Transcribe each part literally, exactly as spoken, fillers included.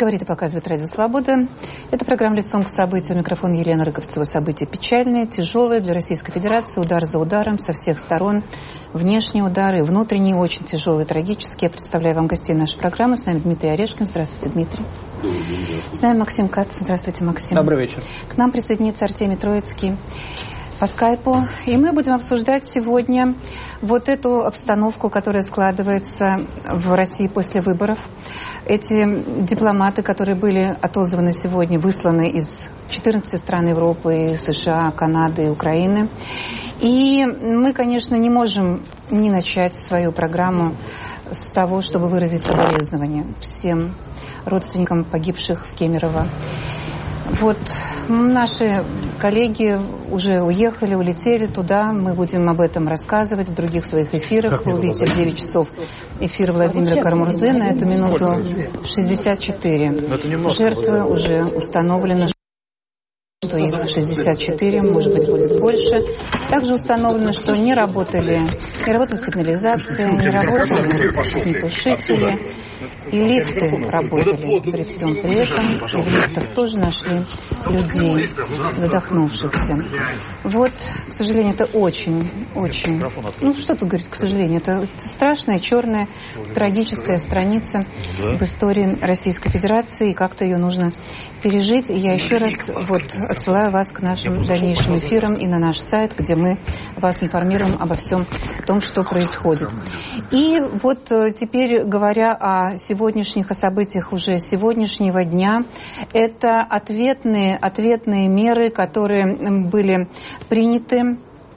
Говорит и показывает Радио Свобода. Это программа «Лицом к событию». Микрофон Елена Рыковцева. События печальные, тяжелые для Российской Федерации. Удар за ударом со всех сторон. Внешние удары, внутренние, очень тяжелые, трагические. Я представляю вам гостей нашей программы. С нами Дмитрий Орешкин. Здравствуйте, Дмитрий. С нами Максим Кац. Здравствуйте, Максим. Добрый вечер. К нам присоединится Артемий Троицкий по скайпу. И мы будем обсуждать сегодня вот эту обстановку, которая складывается в России после выборов. Эти дипломаты, которые были отозваны сегодня, высланы из четырнадцати стран Европы, США, Канады и Украины. И мы, конечно, не можем не начать свою программу с того, чтобы выразить соболезнования всем родственникам погибших в Кемерово. Вот наши коллеги уже уехали, улетели туда. Мы будем об этом рассказывать в других своих эфирах. Как Вы увидите в девять часов эфир Владимира Карамурзы. На эту минуту шестьдесят четыре жертвы уже установлено, что их шестьдесят четыре, может быть, будет больше. Также установлено, что не работали, не работала сигнализация, не работали тушители. И лифты работали при всем при этом. И в лифтах тоже нашли людей, задохнувшихся. Вот, к сожалению, это очень, очень... Ну, что тут говорить, к сожалению? Это страшная, черная, трагическая страница в истории Российской Федерации. И как-то ее нужно пережить. И я еще раз вот отсылаю вас к нашим дальнейшим эфирам и на наш сайт, где мы вас информируем обо всем том, что происходит. И вот теперь, говоря о сегодняшних о событиях уже сегодняшнего дня, это ответные, ответные меры, которые были приняты,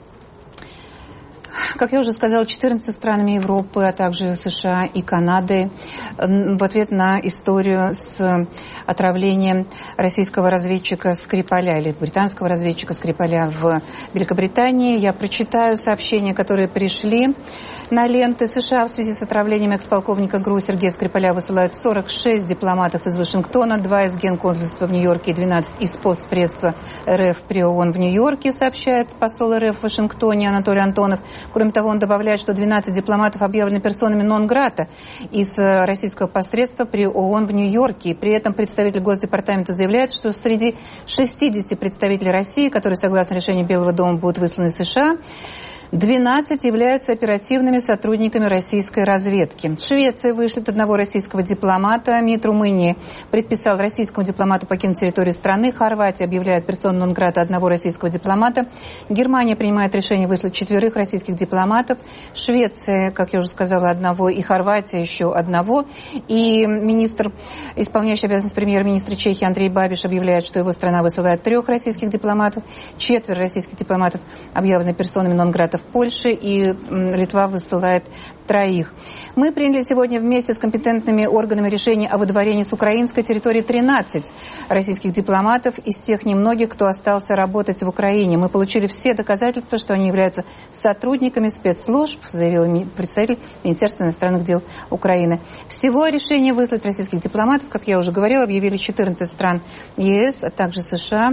как я уже сказала, четырнадцатью странами Европы, а также США и Канады в ответ на историю с отравлением российского разведчика Скрипаля или британского разведчика Скрипаля в Великобритании. Я прочитаю сообщения, которые пришли на ленты. США в связи с отравлением экс-полковника ГРУ Сергея Скрипаля высылают сорок шесть дипломатов из Вашингтона, два из Генконсульства в Нью-Йорке и двенадцать из постпредства РФ при ООН в Нью-Йорке, сообщает посол РФ в Вашингтоне Анатолий Антонов. Кроме того, он добавляет, что двенадцать дипломатов объявлены персонами нон-грата из российского посредства при ООН в Нью-Йорке. И при этом представитель Госдепартамента заявляет, что среди шестидесяти представителей России, которые, согласно решению Белого дома, будут высланы в США, двенадцать являются оперативными сотрудниками российской разведки. Швеция вышлет одного российского дипломата. МИД Румынии предписал российскому дипломату покинуть территорию страны. Хорватия объявляет персону нон-грата одного российского дипломата. Германия принимает решение выслать четверых российских дипломатов. Швеция, как я уже сказала, одного. И Хорватия еще одного. И министр, исполняющий обязанности премьер-министра Чехии Андрей Бабиш объявляет, что его страна высылает трех российских дипломатов. Четверо российских дипломатов объявлены персонами нон-грата в Польше, и Литва высылает троих. Мы приняли сегодня вместе с компетентными органами решение о выдворении с украинской территории тринадцати российских дипломатов из тех немногих, кто остался работать в Украине. Мы получили все доказательства, что они являются сотрудниками спецслужб, заявил представитель Министерства иностранных дел Украины. Всего решение выслать российских дипломатов, как я уже говорила, объявили четырнадцать стран ЕС, а также США,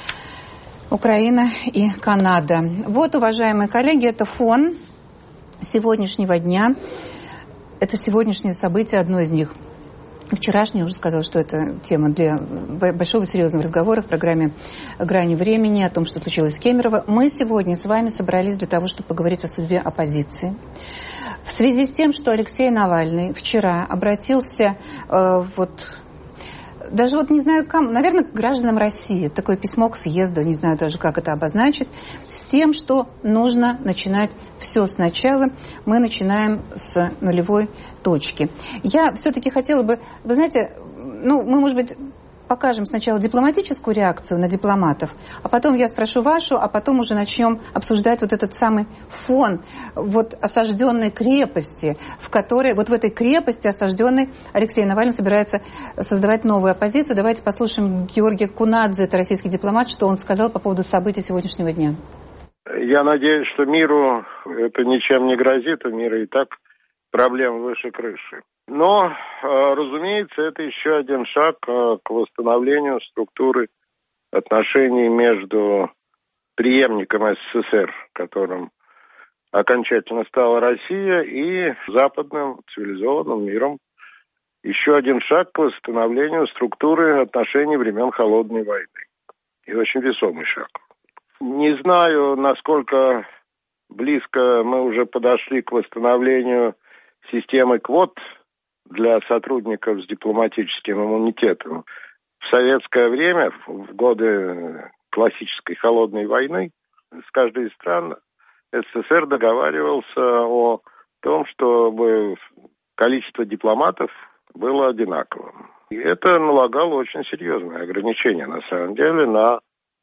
Украина и Канада. Вот, уважаемые коллеги, это фон сегодняшнего дня. Это сегодняшнее событие, одно из них. Вчерашний уже сказала, что это тема для большого серьезного разговора в программе «Грани времени» о том, что случилось в Кемерово. Мы сегодня с вами собрались для того, чтобы поговорить о судьбе оппозиции. В связи с тем, что Алексей Навальный вчера обратился э, вот... Даже вот не знаю, кому, наверное, к гражданам России. Такое письмо к съезду, не знаю даже, как это обозначить, с тем, что нужно начинать все сначала. Мы начинаем с нулевой точки. Я все-таки хотела бы, вы знаете, ну, мы, может быть, покажем сначала дипломатическую реакцию на дипломатов, а потом я спрошу вашу, а потом уже начнем обсуждать вот этот самый фон вот осажденной крепости, в которой, вот в этой крепости осажденной Алексей Навальный собирается создавать новую оппозицию. Давайте послушаем Георгия Кунадзе, это российский дипломат, что он сказал по поводу событий сегодняшнего дня. Я надеюсь, что миру это ничем не грозит, у мира и так проблем выше крыши. Но, разумеется, это еще один шаг к восстановлению структуры отношений между преемником СССР, которым окончательно стала Россия, и западным цивилизованным миром, еще один шаг к восстановлению структуры отношений времен Холодной войны. И очень весомый шаг. Не знаю, насколько близко мы уже подошли к восстановлению системы квот для сотрудников с дипломатическим иммунитетом. В советское время, в годы классической Холодной войны, с каждой из стран СССР договаривался о том, чтобы количество дипломатов было одинаковым. И это налагало очень серьезные ограничения, на самом деле, на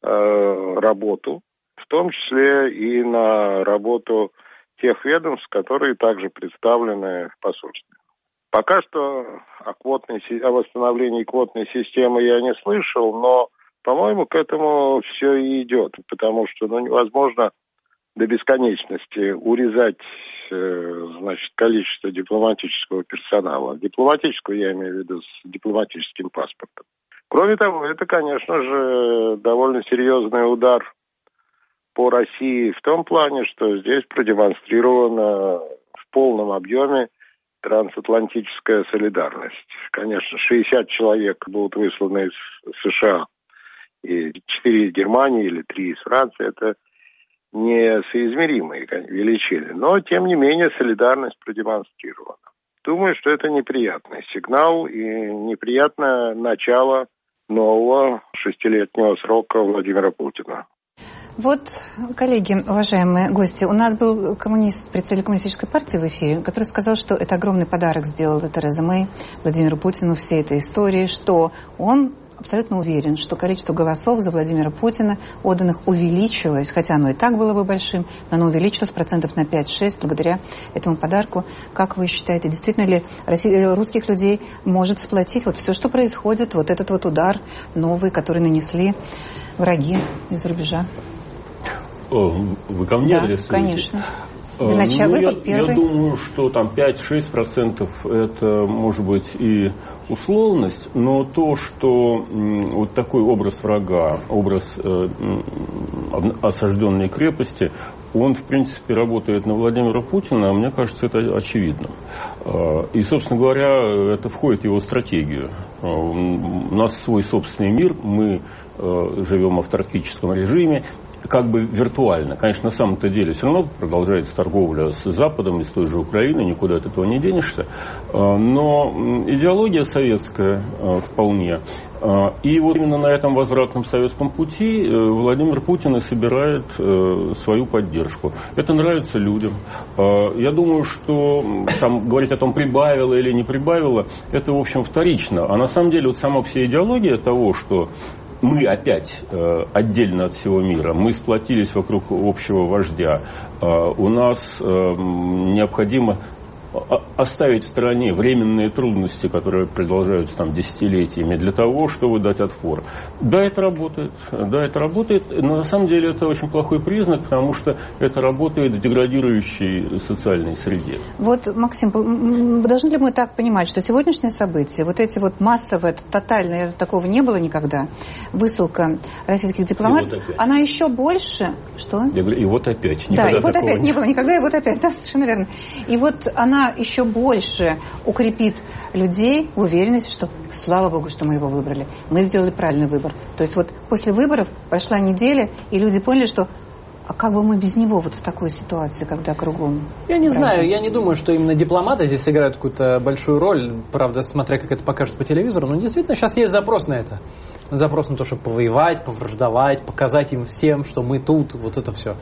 э, работу, в том числе и на работу тех ведомств, которые также представлены в посольстве. Пока что о, квотной, о восстановлении квотной системы я не слышал, но, по-моему, к этому все и идет, потому что ну, невозможно до бесконечности урезать э, значит, количество дипломатического персонала. Дипломатического я имею в виду с дипломатическим паспортом. Кроме того, это, конечно же, довольно серьезный удар по России в том плане, что здесь продемонстрирована в полном объеме трансатлантическая солидарность. Конечно, шестьдесят человек будут высланы из США, и четыре из Германии или три из Франции. Это несоизмеримые величины. Но, тем не менее, солидарность продемонстрирована. Думаю, что это неприятный сигнал и неприятное начало нового шестилетнего срока Владимира Путина. Вот, коллеги, уважаемые гости, у нас был коммунист, представитель коммунистической партии в эфире, который сказал, что это огромный подарок сделала Тереза Мэй Владимиру Путину всей этой истории, что он абсолютно уверен, что количество голосов за Владимира Путина отданных увеличилось, хотя оно и так было бы большим, но оно увеличилось процентов на пять-шесть благодаря этому подарку. Как вы считаете, действительно ли Россия, русских людей может сплотить вот все, что происходит, вот этот вот удар новый, который нанесли враги из-за рубежа? Вы ко мне да, адресуете? Конечно. Для начала ну, выпад я, первый. Я думаю, что там пять-шесть процентов это может быть и условность, но то, что вот такой образ врага, образ э, осажденной крепости, он, в принципе, работает на Владимира Путина, мне кажется, это очевидно. И, собственно говоря, это входит в его стратегию. У нас свой собственный мир, мы живем в автаркическом режиме, как бы виртуально. Конечно, на самом-то деле все равно продолжается торговля с Западом и с той же Украиной, никуда от этого не денешься. Но идеология советская вполне. И вот именно на этом возвратном советском пути Владимир Путин и собирает свою поддержку. Это нравится людям. Я думаю, что там говорить о том, прибавило или не прибавило, это, в общем, вторично. А на самом деле вот сама вся идеология того, что мы опять э, отдельно от всего мира, мы сплотились вокруг общего вождя, э, у нас э, необходимо оставить в стороне временные трудности, которые продолжаются там десятилетиями, для того, чтобы дать отпор. Да, это работает. Да, это работает, но на самом деле это очень плохой признак, потому что это работает в деградирующей социальной среде. Вот, Максим, должны ли мы так понимать, что сегодняшние события, вот эти вот массовые, тотальные, такого не было никогда, высылка российских дипломатов, вот она еще больше... Что? Я говорю, и вот опять. Да, и вот опять не... не было никогда, и вот опять, да, совершенно верно. И вот она еще больше укрепит людей в уверенности, что слава Богу, что мы его выбрали. Мы сделали правильный выбор. То есть вот после выборов прошла неделя, и люди поняли, что а как бы мы без него вот в такой ситуации, когда кругом... Я не правильно? знаю, я не думаю, что именно дипломаты здесь играют какую-то большую роль, правда, смотря как это покажут по телевизору, но действительно сейчас есть запрос на это. Запрос на то, чтобы повоевать, повраждовать, показать им всем, что мы тут, вот это все.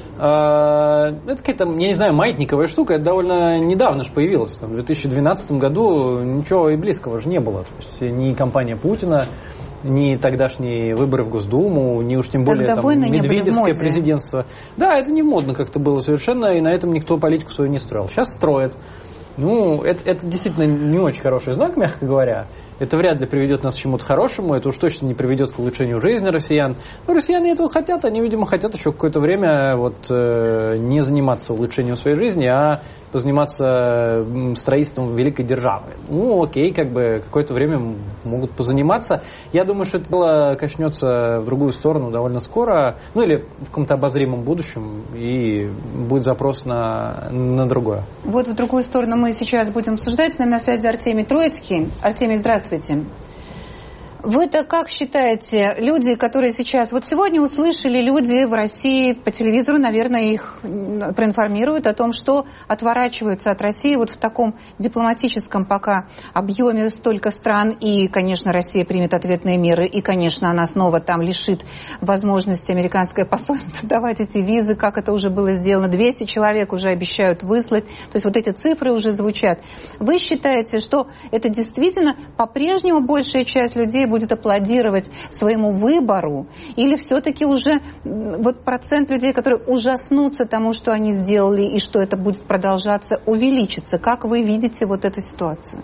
Это какая-то, я не знаю, маятниковая штука, это довольно недавно же появилось. В две тысячи двенадцатом году ничего и близкого же не было. То есть ни кампания Путина, ни тогдашние выборы в Госдуму, ни уж тем более там, медведевское президентство. Да, это не модно как-то было совершенно, и на этом никто политику свою не строил. Сейчас строят. Ну, это, это действительно не очень хороший знак, мягко говоря. Это вряд ли приведет нас к чему-то хорошему, это уж точно не приведет к улучшению жизни россиян. Но россияне этого хотят, они, видимо, хотят еще какое-то время вот, э, не заниматься улучшением своей жизни, а позаниматься строительством великой державы. Ну, окей, как бы какое-то время могут позаниматься. Я думаю, что это дело качнется в другую сторону довольно скоро, ну или в каком-то обозримом будущем, и будет запрос на, на другое. Вот в другую сторону мы сейчас будем обсуждать. С нами на связи Артемий Троицкий. Артемий, здравствуйте. Вы-то как считаете, люди, которые сейчас... Вот сегодня услышали люди в России по телевизору, наверное, их проинформируют о том, что отворачиваются от России вот в таком дипломатическом пока объеме столько стран. И, конечно, Россия примет ответные меры. И, конечно, она снова там лишит возможности американское посольство давать эти визы, как это уже было сделано. двести человек уже обещают выслать. То есть вот эти цифры уже звучат. Вы считаете, что это действительно по-прежнему большая часть людей будет аплодировать своему выбору, или все-таки уже вот процент людей, которые ужаснутся тому, что они сделали, и что это будет продолжаться, увеличится? Как вы видите вот эту ситуацию?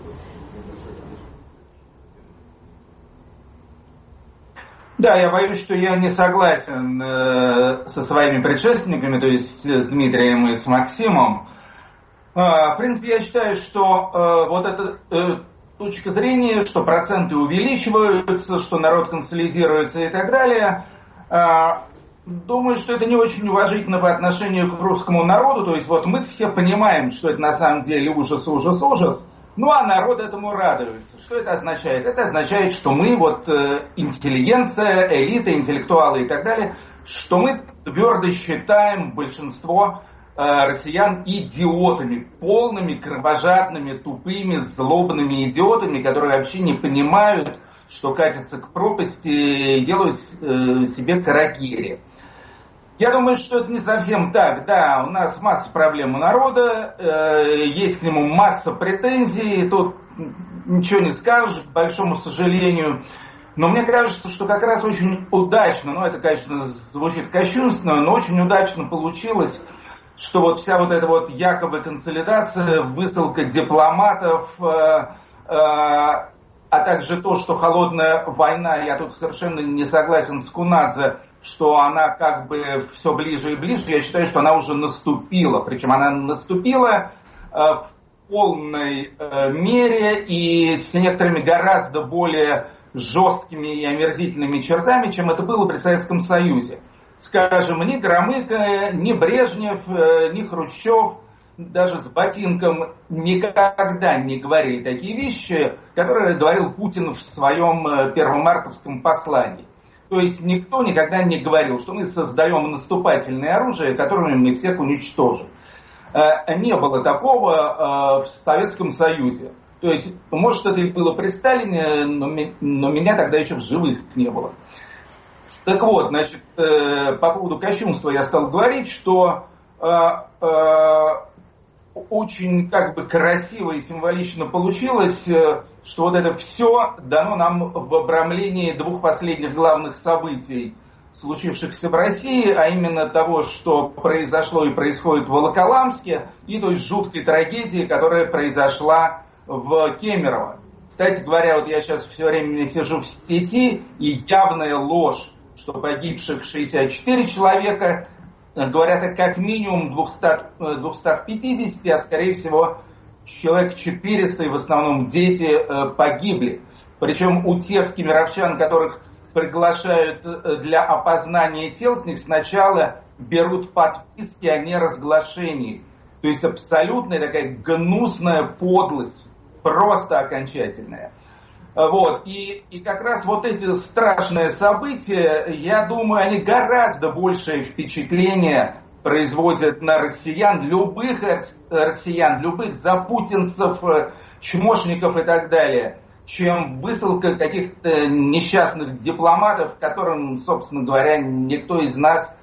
Да, я боюсь, что я не согласен э, со своими предшественниками, то есть с Дмитрием и с Максимом. Э, в принципе, я считаю, что э, вот это... Э, точка зрения, что проценты увеличиваются, что народ консолидируется и так далее. Думаю, что это не очень уважительно по отношению к русскому народу. То есть вот мы все понимаем, что это на самом деле ужас, ужас, ужас. Ну а народ этому радуется. Что это означает? Это означает, что мы, вот интеллигенция, элита, интеллектуалы и так далее, что мы твердо считаем большинство россиян идиотами, полными, кровожадными, тупыми, злобными идиотами, которые вообще не понимают, что катятся к пропасти и делают э, себе каракири. Я думаю, что это не совсем так. Да, у нас масса проблем у народа, э, есть к нему масса претензий, тут ничего не скажешь, к большому сожалению. Но мне кажется, что как раз очень удачно, ну это, конечно, звучит кощунственно, но очень удачно получилось, что вот вся вот эта вот якобы консолидация, высылка дипломатов, э, э, а также то, что холодная война, я тут совершенно не согласен с Кунадзе, что она как бы все ближе и ближе, я считаю, что она уже наступила. Причем она наступила э, в полной э, мере и с некоторыми гораздо более жесткими и омерзительными чертами, чем это было при Советском Союзе. Скажем, ни Громыко, ни Брежнев, ни Хрущев, даже с ботинком никогда не говорили такие вещи, которые говорил Путин в своем первомартовском послании. То есть никто никогда не говорил, что мы создаем наступательное оружие, которым мы всех уничтожим. Не было такого в Советском Союзе. То есть, может, это и было при Сталине, но меня тогда еще в живых не было. Так вот, значит, э, по поводу кощунства я стал говорить, что э, э, очень как бы красиво и символично получилось, э, что вот это все дано нам в обрамлении двух последних главных событий, случившихся в России, а именно того, что произошло и происходит в Волоколамске, и той жуткой трагедии, которая произошла в Кемерово. Кстати говоря, вот я сейчас все время сижу в сети, и явная ложь, что погибших шестьдесят четыре человека, говорят о как минимум двухстах пятидесяти, а скорее всего человек четыреста, и в основном дети, погибли. Причем у тех кемеровчан, которых приглашают для опознания тел, с них сначала берут подписки о неразглашении. То есть абсолютная такая гнусная подлость, просто окончательная. Вот. И, и как раз вот эти страшные события, я думаю, они гораздо большее впечатление производят на россиян, любых россиян, любых запутинцев, чмошников и так далее, чем высылка каких-то несчастных дипломатов, которым, собственно говоря, никто из нас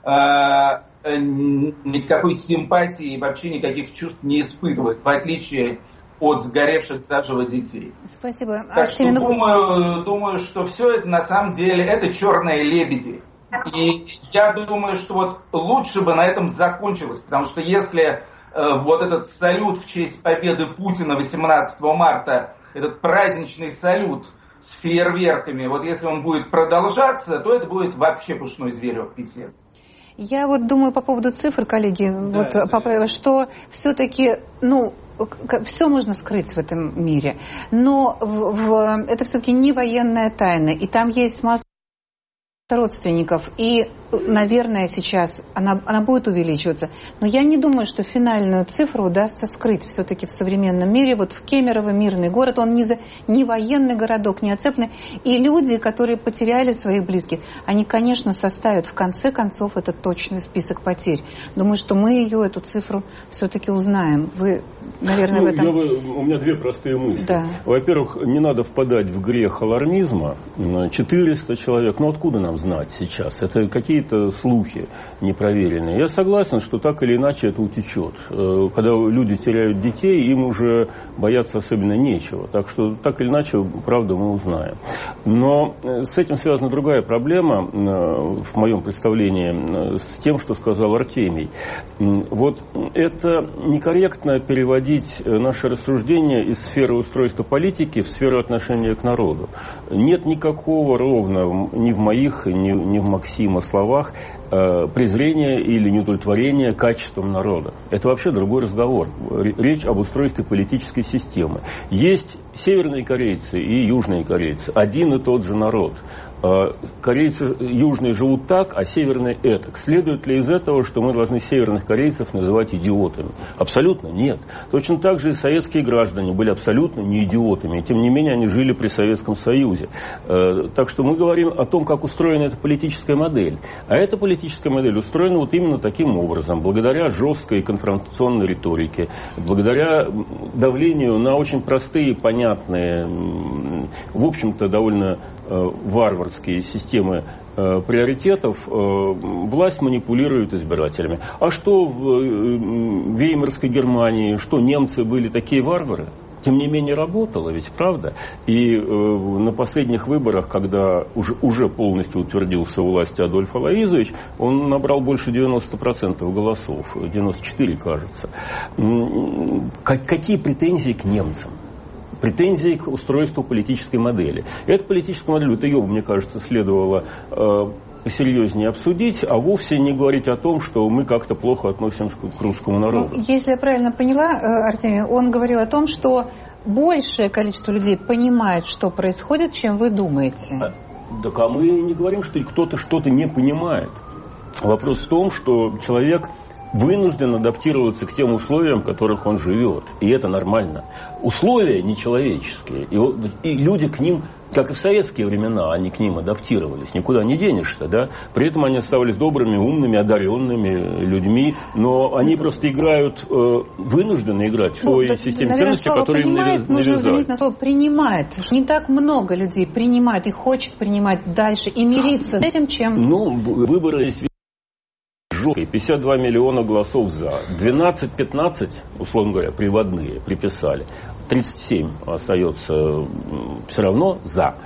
э, никакой симпатии и вообще никаких чувств не испытывает, в отличие от сгоревших заживо детей. Спасибо. Так что думаю, думаю, что все это на самом деле это черные лебеди. И я думаю, что вот лучше бы на этом закончилось, потому что если э, вот этот салют в честь победы Путина восемнадцатого марта этот праздничный салют с фейерверками, вот если он будет продолжаться, то это будет вообще пушной зверек писец. Я вот думаю по поводу цифр, коллеги, да, вот, да, поправила, что все-таки, ну, все можно скрыть в этом мире, но в, в, это все-таки не военная тайна, и там есть масса родственников, и, наверное, сейчас она, она будет увеличиваться. Но я не думаю, что финальную цифру удастся скрыть все-таки в современном мире. Вот в Кемерово, мирный город, он не, за, не военный городок, не оцепленный. И люди, которые потеряли своих близких, они, конечно, составят в конце концов этот точный список потерь. Думаю, что мы ее, эту цифру, все-таки узнаем. Вы, наверное, ну, в этом... Я, у меня две простые мысли. Да. Во-первых, не надо впадать в грех алармизма. четыреста человек, ну откуда нам знать сейчас? Это какие-то слухи непроверенные. Я согласен, что так или иначе это утечет. Когда люди теряют детей, им уже бояться особенно нечего. Так что так или иначе, правда, мы узнаем. Но с этим связана другая проблема, в моем представлении, с тем, что сказал Артемий. Вот это некорректно переводить наше рассуждение из сферы устройства политики в сферу отношения к народу. Нет никакого ровно ни в моих, ни, ни в Максима словах э, презрения или неудовлетворения качеством народа. Это вообще другой разговор. Речь об устройстве политической системы. Есть северные корейцы и южные корейцы. Один и тот же народ. Корейцы южные живут так, а северные этак. Следует ли из этого, что мы должны северных корейцев называть идиотами? Абсолютно нет. Точно так же и советские граждане были абсолютно не идиотами. Тем не менее, они жили при Советском Союзе. Так что мы говорим о том, как устроена эта политическая модель. А эта политическая модель устроена вот именно таким образом. Благодаря жесткой конфронтационной риторике, благодаря давлению на очень простые, понятные, в общем-то, довольно варварские системы э, приоритетов, э, власть манипулирует избирателями. А что в э, Веймарской Германии, что немцы были такие варвары? Тем не менее работало, ведь правда? И э, на последних выборах, когда уже, уже полностью утвердился у власти Адольф Алоизович, он набрал больше девяносто процентов голосов, девяносто четыре, кажется. Как, какие претензии к немцам? Претензии к устройству политической модели. Эта политическая модель, вот ее, мне кажется, следовало э, посерьезнее обсудить, а вовсе не говорить о том, что мы как-то плохо относимся к русскому народу. Ну, если я правильно поняла, Артемий, он говорил о том, что большее количество людей понимает, что происходит, чем вы думаете. А, так а мы не говорим, что кто-то что-то не понимает. Вопрос в том, что человек вынужден адаптироваться к тем условиям, в которых он живет. И это нормально. Условия нечеловеческие. И, и люди к ним, как и в советские времена, они к ним адаптировались. Никуда не денешься, да? При этом они оставались добрыми, умными, одаренными людьми. Но они просто играют, э, вынуждены играть в той ну, системе ценностей, которые им навязали. Нужно заметить на слово «принимает». Не так много людей принимает и хочет принимать дальше и мириться с этим, чем... Ну, выборы есть... пятьдесят два миллиона голосов за. двенадцать-пятнадцать, условно говоря, приводные приписали. тридцать семь остается все равно за.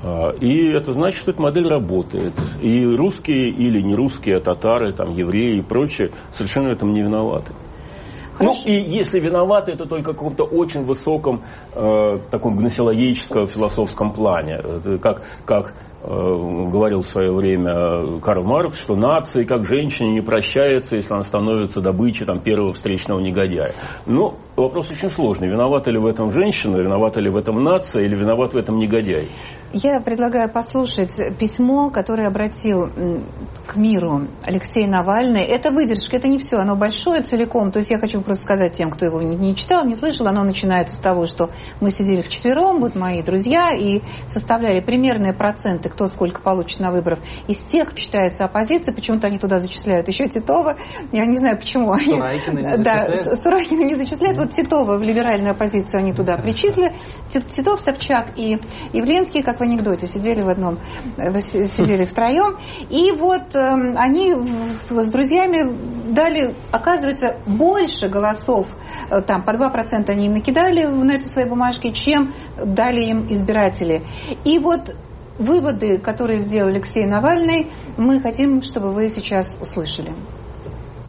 И это значит, что эта модель работает. И русские или не русские, татары, там, евреи и прочее совершенно в этом не виноваты. Хорошо. Ну, и если виноваты, это только в каком-то очень высоком э, таком гносеологическом философском плане. Это как, как э, говорил в свое время Карл Маркс, что нация, как женщина, не прощается, если она становится добычей там, первого встречного негодяя. Ну, вопрос очень сложный. Виновата ли в этом женщина, виновата ли в этом нация, или виноват в этом негодяй? Я предлагаю послушать письмо, которое обратил к миру Алексей Навальный. Это выдержка, это не все, оно большое целиком. То есть я хочу просто сказать тем, кто его не читал, не слышал. Оно начинается с того, что мы сидели вчетвером, вот мои друзья, и составляли примерные проценты, кто сколько получит на выборах. Из тех, кто считается оппозицией, почему-то они туда зачисляют еще Титова. Я не знаю, почему они... Сурайкина не зачисляют? Да, Сурайкина не зачисляют. Вот Титова в либеральную оппозицию они туда причислили. Титов, Собчак и Явленский, как в анекдоте, сидели в одном, сидели втроем. И вот э, они в, с друзьями дали, оказывается, больше голосов, э, там по два процента они им накидали на этой своей бумажке, чем дали им избиратели. И вот выводы, которые сделал Алексей Навальный, мы хотим, чтобы вы сейчас услышали.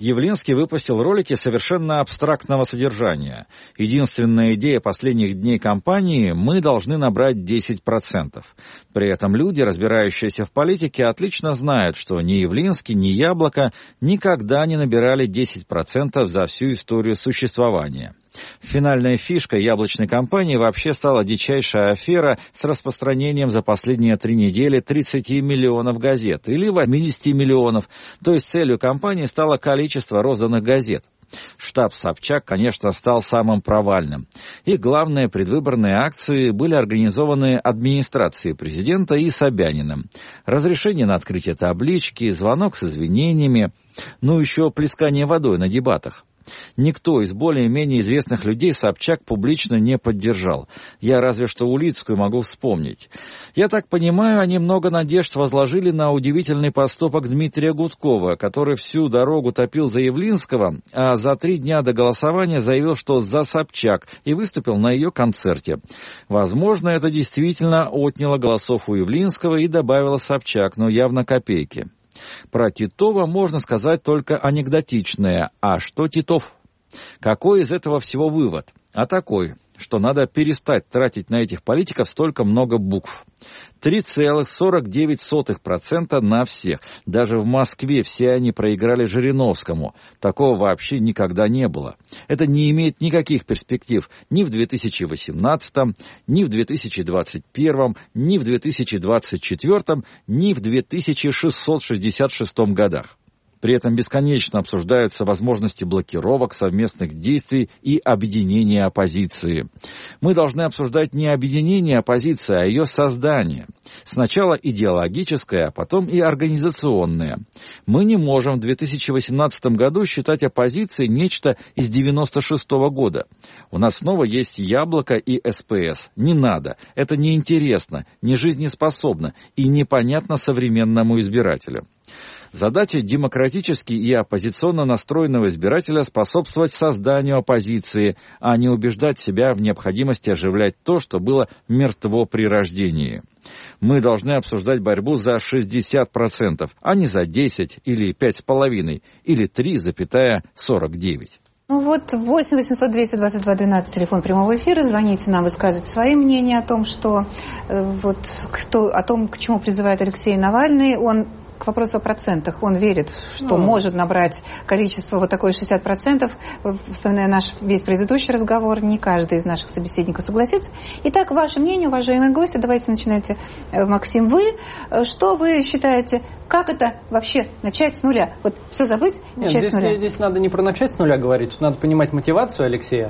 Явлинский выпустил ролики совершенно абстрактного содержания. Единственная идея последних дней кампании – мы должны набрать десять процентов. При этом люди, разбирающиеся в политике, отлично знают, что ни Явлинский, ни Яблоко никогда не набирали десять процентов за всю историю существования. Финальной фишкой яблочной кампании вообще стала дичайшая афера с распространением за последние три недели тридцати миллионов газет или восьмидесяти миллионов, то есть целью кампании стало количество розданных газет. Штаб Собчак, конечно, стал самым провальным. Их главные предвыборные акции были организованы администрацией президента и Собяниным. Разрешение на открытие таблички, звонок с извинениями, ну еще плескание водой на дебатах. Никто из более-менее известных людей Собчак публично не поддержал. Я разве что Улицкую могу вспомнить. Я так понимаю, они много надежд возложили на удивительный поступок Дмитрия Гудкова, который всю дорогу топил за Явлинского, а за три дня до голосования заявил, что за Собчак, и выступил на ее концерте. Возможно, это действительно отняло голосов у Явлинского и добавило Собчак, но явно копейки. Про Титова можно сказать только анекдотичное. А что Титов? Какой из этого всего вывод? А такой, что надо перестать тратить на этих политиков столько много букв. три целых сорок девять сотых процента на всех. Даже в Москве все они проиграли Жириновскому. Такого вообще никогда не было. Это не имеет никаких перспектив ни в две тысячи восемнадцатом, ни в две тысячи двадцать первом, ни в две тысячи двадцать четвёртом, ни в две тысячи шестьсот шестьдесят шестом годах. При этом бесконечно обсуждаются возможности блокировок, совместных действий и объединения оппозиции. Мы должны обсуждать не объединение оппозиции, а ее создание. Сначала идеологическое, а потом и организационное. Мы не можем в две тысячи восемнадцатом году считать оппозицией нечто из девяносто шестого года. У нас снова есть Яблоко и эс пэ эс. Не надо. Это неинтересно, не жизнеспособно и непонятно современному избирателю. Задача демократически и оппозиционно настроенного избирателя способствовать созданию оппозиции, а не убеждать себя в необходимости оживлять то, что было мертво при рождении. Мы должны обсуждать борьбу за шестьдесят процентов, а не за десять или пять с половиной или три целых сорок девять. Ну вот, восемь восемьсот двести двадцать два двенадцать, телефон прямого эфира. Звоните нам, высказывайте свои мнения о том, что, э, вот, кто, о том, к чему призывает Алексей Навальный. Он к вопросу о процентах. Он верит, что ну. может набрать количество вот такое шестьдесят процентов. Вспоминая наш весь предыдущий разговор, не каждый из наших собеседников согласится. Итак, ваше мнение, уважаемые гости, давайте начинайте. Максим, вы, что вы считаете, как это вообще начать с нуля? Вот все забыть, начать Нет, здесь, с нуля? Здесь надо не про начать с нуля говорить, надо понимать мотивацию Алексея.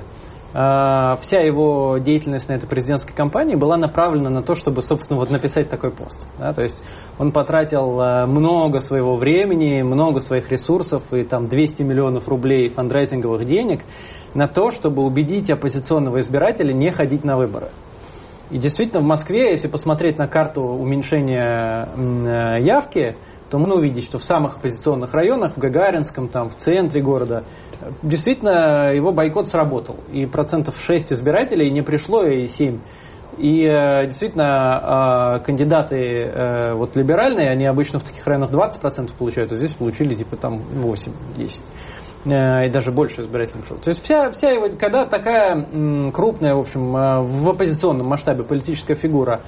Вся его деятельность на этой президентской кампании была направлена на то, чтобы, собственно, вот написать такой пост. Да? То есть он потратил много своего времени, много своих ресурсов и там двести миллионов рублей фандрайзинговых денег на то, чтобы убедить оппозиционного избирателя не ходить на выборы. И действительно, в Москве, если посмотреть на карту уменьшения явки, то можно увидеть, что в самых оппозиционных районах, в Гагаринском, там, в центре города, действительно его бойкот сработал. И процентов шесть избирателей не пришло, и семь. И действительно кандидаты вот, либеральные, они обычно в таких районах двадцать процентов получают, а здесь получили типа там восемь-десять. И даже больше избирателей пришло. То есть вся, вся его, когда такая крупная, в общем, в оппозиционном масштабе политическая фигура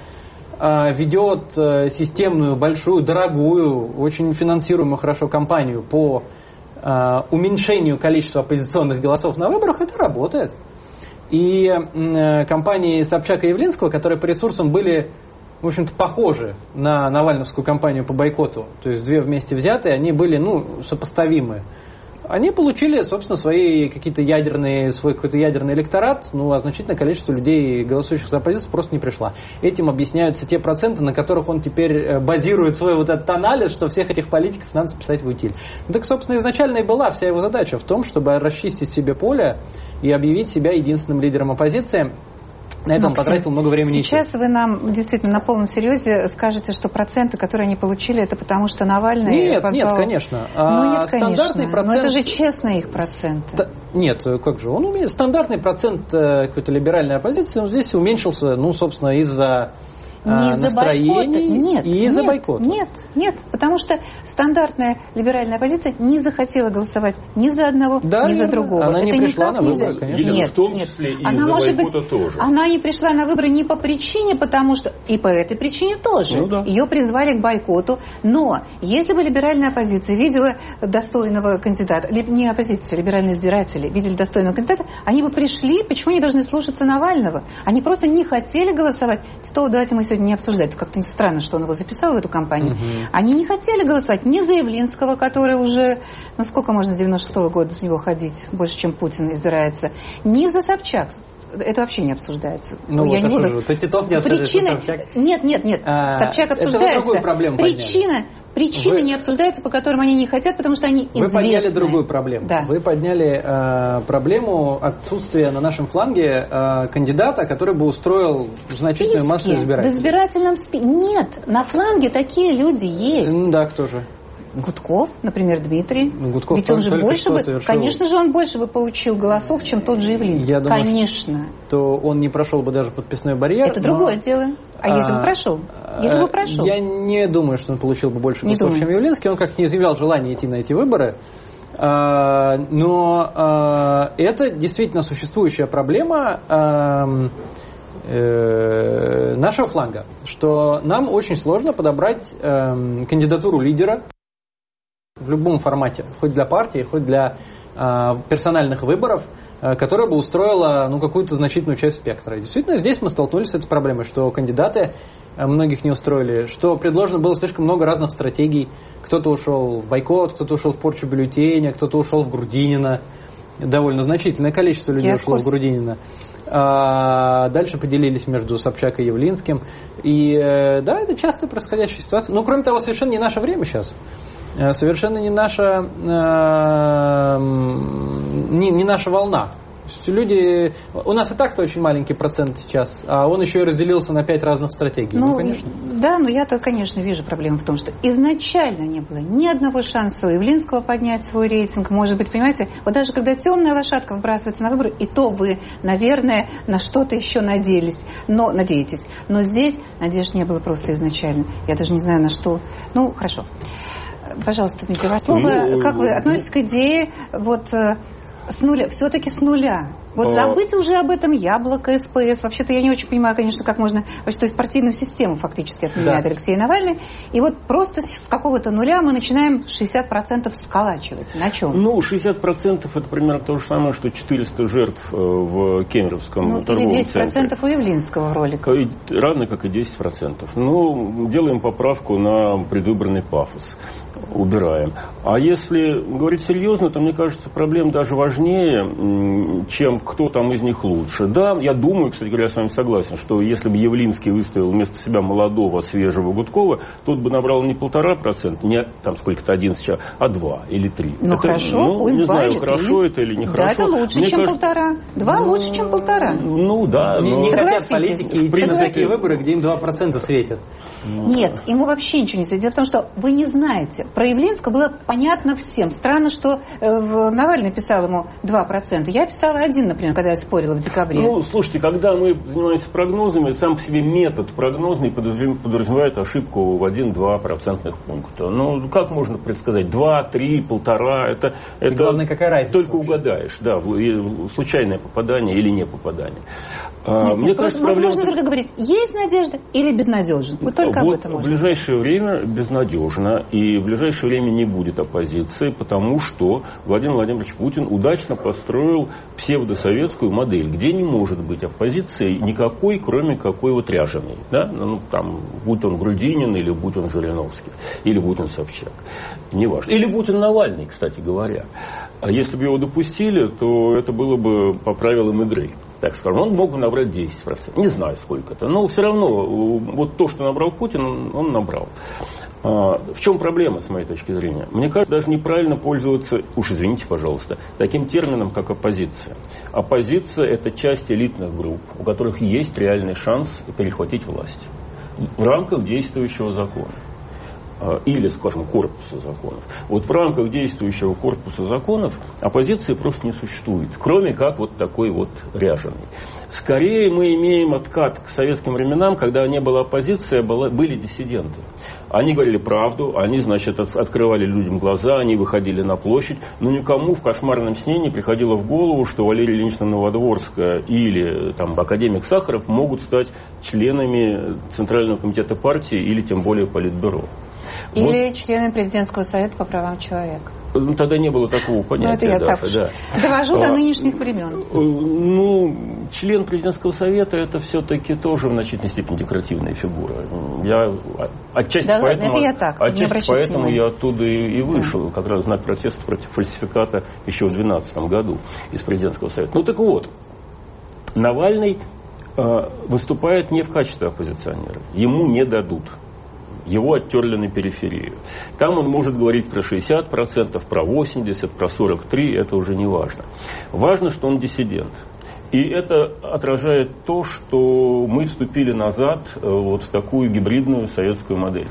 ведет системную, большую, дорогую, очень финансируемую хорошо кампанию по уменьшению количества оппозиционных голосов на выборах, это работает. И кампании Собчака и Явлинского, которые по ресурсам были, в общем-то, похожи на навальновскую кампанию по бойкоту, то есть две вместе взятые, они были, ну, сопоставимы. Они получили, собственно, свои какие-то ядерные, свой какой-то ядерный электорат, ну, а значительное количество людей, голосующих за оппозицию, просто не пришло. Этим объясняются те проценты, на которых он теперь базирует свой вот этот анализ, что всех этих политиков надо списать в утиль. Ну, так, собственно, изначально и была вся его задача в том, чтобы расчистить себе поле и объявить себя единственным лидером оппозиции. На это он потратил много времени. Сейчас вы нам действительно на полном серьезе скажете, что проценты, которые они получили, это потому что Навальный Нет, позвал... нет, конечно. Ну нет, стандартный конечно. Процент... Но это же честно их проценты. Ст... Нет, как же, он умеет. Стандартный процент какой-то либеральной оппозиции, он здесь уменьшился, ну, собственно, из-за Не из-за настроений нет, и из-за нет, бойкота. Нет, нет, потому что стандартная либеральная оппозиция не захотела голосовать ни за одного, да, ни верно. за другого. Она не Это пришла на выборы, нельзя. конечно. Нет, в том нет. числе и она, из-за может бойкота быть, тоже. Она не пришла на выборы не по причине, потому что и по этой причине тоже. Ну, да. Ее призвали к бойкоту. Но если бы либеральная оппозиция видела достойного кандидата, не оппозиция, либеральные избиратели видели достойного кандидата, они бы пришли, почему они должны слушаться Навального? Они просто не хотели голосовать. То давайте мы сегодня не обсуждать. Как-то странно, что он его записал в эту кампанию. Угу. Они не хотели голосовать ни за Явлинского, который уже, ну сколько можно с девяносто шестого года с него ходить, больше, чем Путин избирается, ни за Собчак. Это вообще не обсуждается. Ну, я вот, не буду. Же, вот Титов не обсуждается, Причина... Собчак. Нет, нет, нет. А, Собчак обсуждается. Это проблему Причина, причины Вы... не обсуждаются, по которым они не хотят, потому что они известны. Вы подняли другую проблему. Да. Вы подняли э, проблему отсутствия на нашем фланге э, кандидата, который бы устроил значительную массу избирателей. В избирательном списке. Нет, на фланге такие люди есть. Да, кто же? Гудков, например, Дмитрий. Ну, Гудков Ведь он же больше бы, совершил... конечно же, он больше бы получил голосов, чем тот же Явлинский. Я думаю, конечно. То он не прошел бы даже подписной барьер. Это но... другое дело. А, а если бы прошел? Если бы прошел? Я не думаю, что он получил бы больше голосов, чем Явлинский. Он как-то не заявлял желания идти на эти выборы. А, но а, это действительно существующая проблема а, э, нашего фланга, что нам очень сложно подобрать э, кандидатуру лидера в любом формате, хоть для партии, хоть для э, персональных выборов, э, которая бы устроила ну, какую-то значительную часть спектра. И действительно, здесь мы столкнулись с этой проблемой, что кандидаты э, многих не устроили, что предложено было слишком много разных стратегий. Кто-то ушел в бойкот, кто-то ушел в порчу бюллетеня, кто-то ушел в Грудинина. Довольно значительное количество людей Я ушло в, в Грудинина. А дальше поделились между Собчак и Явлинским. И э, да, это часто происходящая ситуация. Но кроме того, совершенно не наше время сейчас. Совершенно не наша, э, не, не наша волна. Люди, у нас и так-то очень маленький процент сейчас, а он еще и разделился на пять разных стратегий. Ну, ну конечно. Да, но я-то, конечно, вижу проблему в том, что изначально не было ни одного шанса у Явлинского поднять свой рейтинг. Может быть, понимаете, вот даже когда темная лошадка выбрасывается на выборы, и то вы, наверное, на что-то еще надеялись, но надеетесь. Но здесь надежд не было просто изначально. Я даже не знаю, на что. Ну, хорошо. Пожалуйста, Дмитрий, вас слово. Ну, как вы относитесь к идее вот с нуля, все-таки с нуля? Вот забыть уже об этом Яблоко, СПС. Вообще-то я не очень понимаю, конечно, как можно... То есть партийную систему фактически отменяет да. Алексей Навальный. И вот просто с какого-то нуля мы начинаем шестьдесят процентов сколачивать. На чем? Ну, шестьдесят процентов это примерно то же самое, что четыреста жертв в Кемеровском ну, торговом или десять процентов центре. У Явлинского ролика. Равно как и десять процентов. Ну, делаем поправку на предвыборный пафос. Убираем. А если говорить серьезно, то, мне кажется, проблема даже важнее, чем кто там из них лучше. Да, я думаю, кстати говоря, я с вами согласен, что если бы Явлинский выставил вместо себя молодого, свежего Гудкова, тот бы набрал не полтора процента, не там сколько-то одиннадцать, а два или три. Ну это, хорошо, ну, пусть не два знаю, или хорошо три. это или нехорошо. Да, это лучше, мне чем кажется, полтора. Два ну, лучше, чем полтора. Ну да. Не, но... не хотят политики идти на такие выборы, где им два процента светят. Ну, Нет, ему вообще ничего не светит. Дело в том, что вы не знаете. Про Явлинского было понятно всем. Странно, что э, Навальный писал ему два процента. Я писала один, например, когда я спорила в декабре. Ну, слушайте, когда мы занимаемся прогнозами, сам по себе метод прогнозный подразумевает ошибку в один-два процентных пункта. Ну, как можно предсказать? два, три, полтора, это... это главное, какая разница? Только вообще угадаешь, да, случайное попадание или не попадание. Нет, Мне нет, кажется, можно, проблема... можно только говорить, есть надежда или безнадежен. Вот только вот об этом можно. В ближайшее время безнадежно, и в ближайшее время не будет оппозиции, потому что Владимир Владимирович Путин удачно построил псевдосоветскую модель, где не может быть оппозиции никакой, кроме какой вот Ряженой. Да? Ну, там, будь он Грудинин, или будь он Жириновский, или будь он Собчак. Неважно. Или будь он Навальный, кстати говоря. А если бы его допустили, то это было бы по правилам игры. Так скажем, он мог бы набрать десять процентов. Не знаю, сколько это. Но все равно, вот то, что набрал Путин, он, он набрал. А, в чем проблема, с моей точки зрения? Мне кажется, даже неправильно пользоваться, уж извините, пожалуйста, таким термином, как оппозиция. Оппозиция – это часть элитных групп, у которых есть реальный шанс перехватить власть в рамках действующего закона. или, скажем, корпуса законов. Вот в рамках действующего корпуса законов оппозиции просто не существует, кроме как вот такой вот ряженый. Скорее мы имеем откат к советским временам, когда не было оппозиции, а были диссиденты. Они говорили правду, они, значит, открывали людям глаза, они выходили на площадь, но никому в кошмарном сне не приходило в голову, что Валерия Ильинична Новодворская или там, академик Сахаров могут стать членами Центрального комитета партии или тем более Политбюро. Или вот. члены Президентского совета по правам человека. Ну, тогда не было такого понятия. Ну, это я даже, так уж да. довожу а, до нынешних времен. Ну, член Президентского совета это все-таки тоже в значительной степени декоративная фигура. Я отчасти да поэтому, ладно, это я так, отчасти поэтому я оттуда и, и вышел, да. Как раз знак протеста против фальсификата еще в две тысячи двенадцатом году из Президентского совета. Ну так вот, Навальный э, выступает не в качестве оппозиционера. Ему не дадут. Его оттерли на периферию. Там он может говорить про шестьдесят процентов, про восемьдесят процентов, про сорок три процента, это уже не важно. Важно, что он диссидент. И это отражает то, что мы вступили назад вот в такую гибридную советскую модель.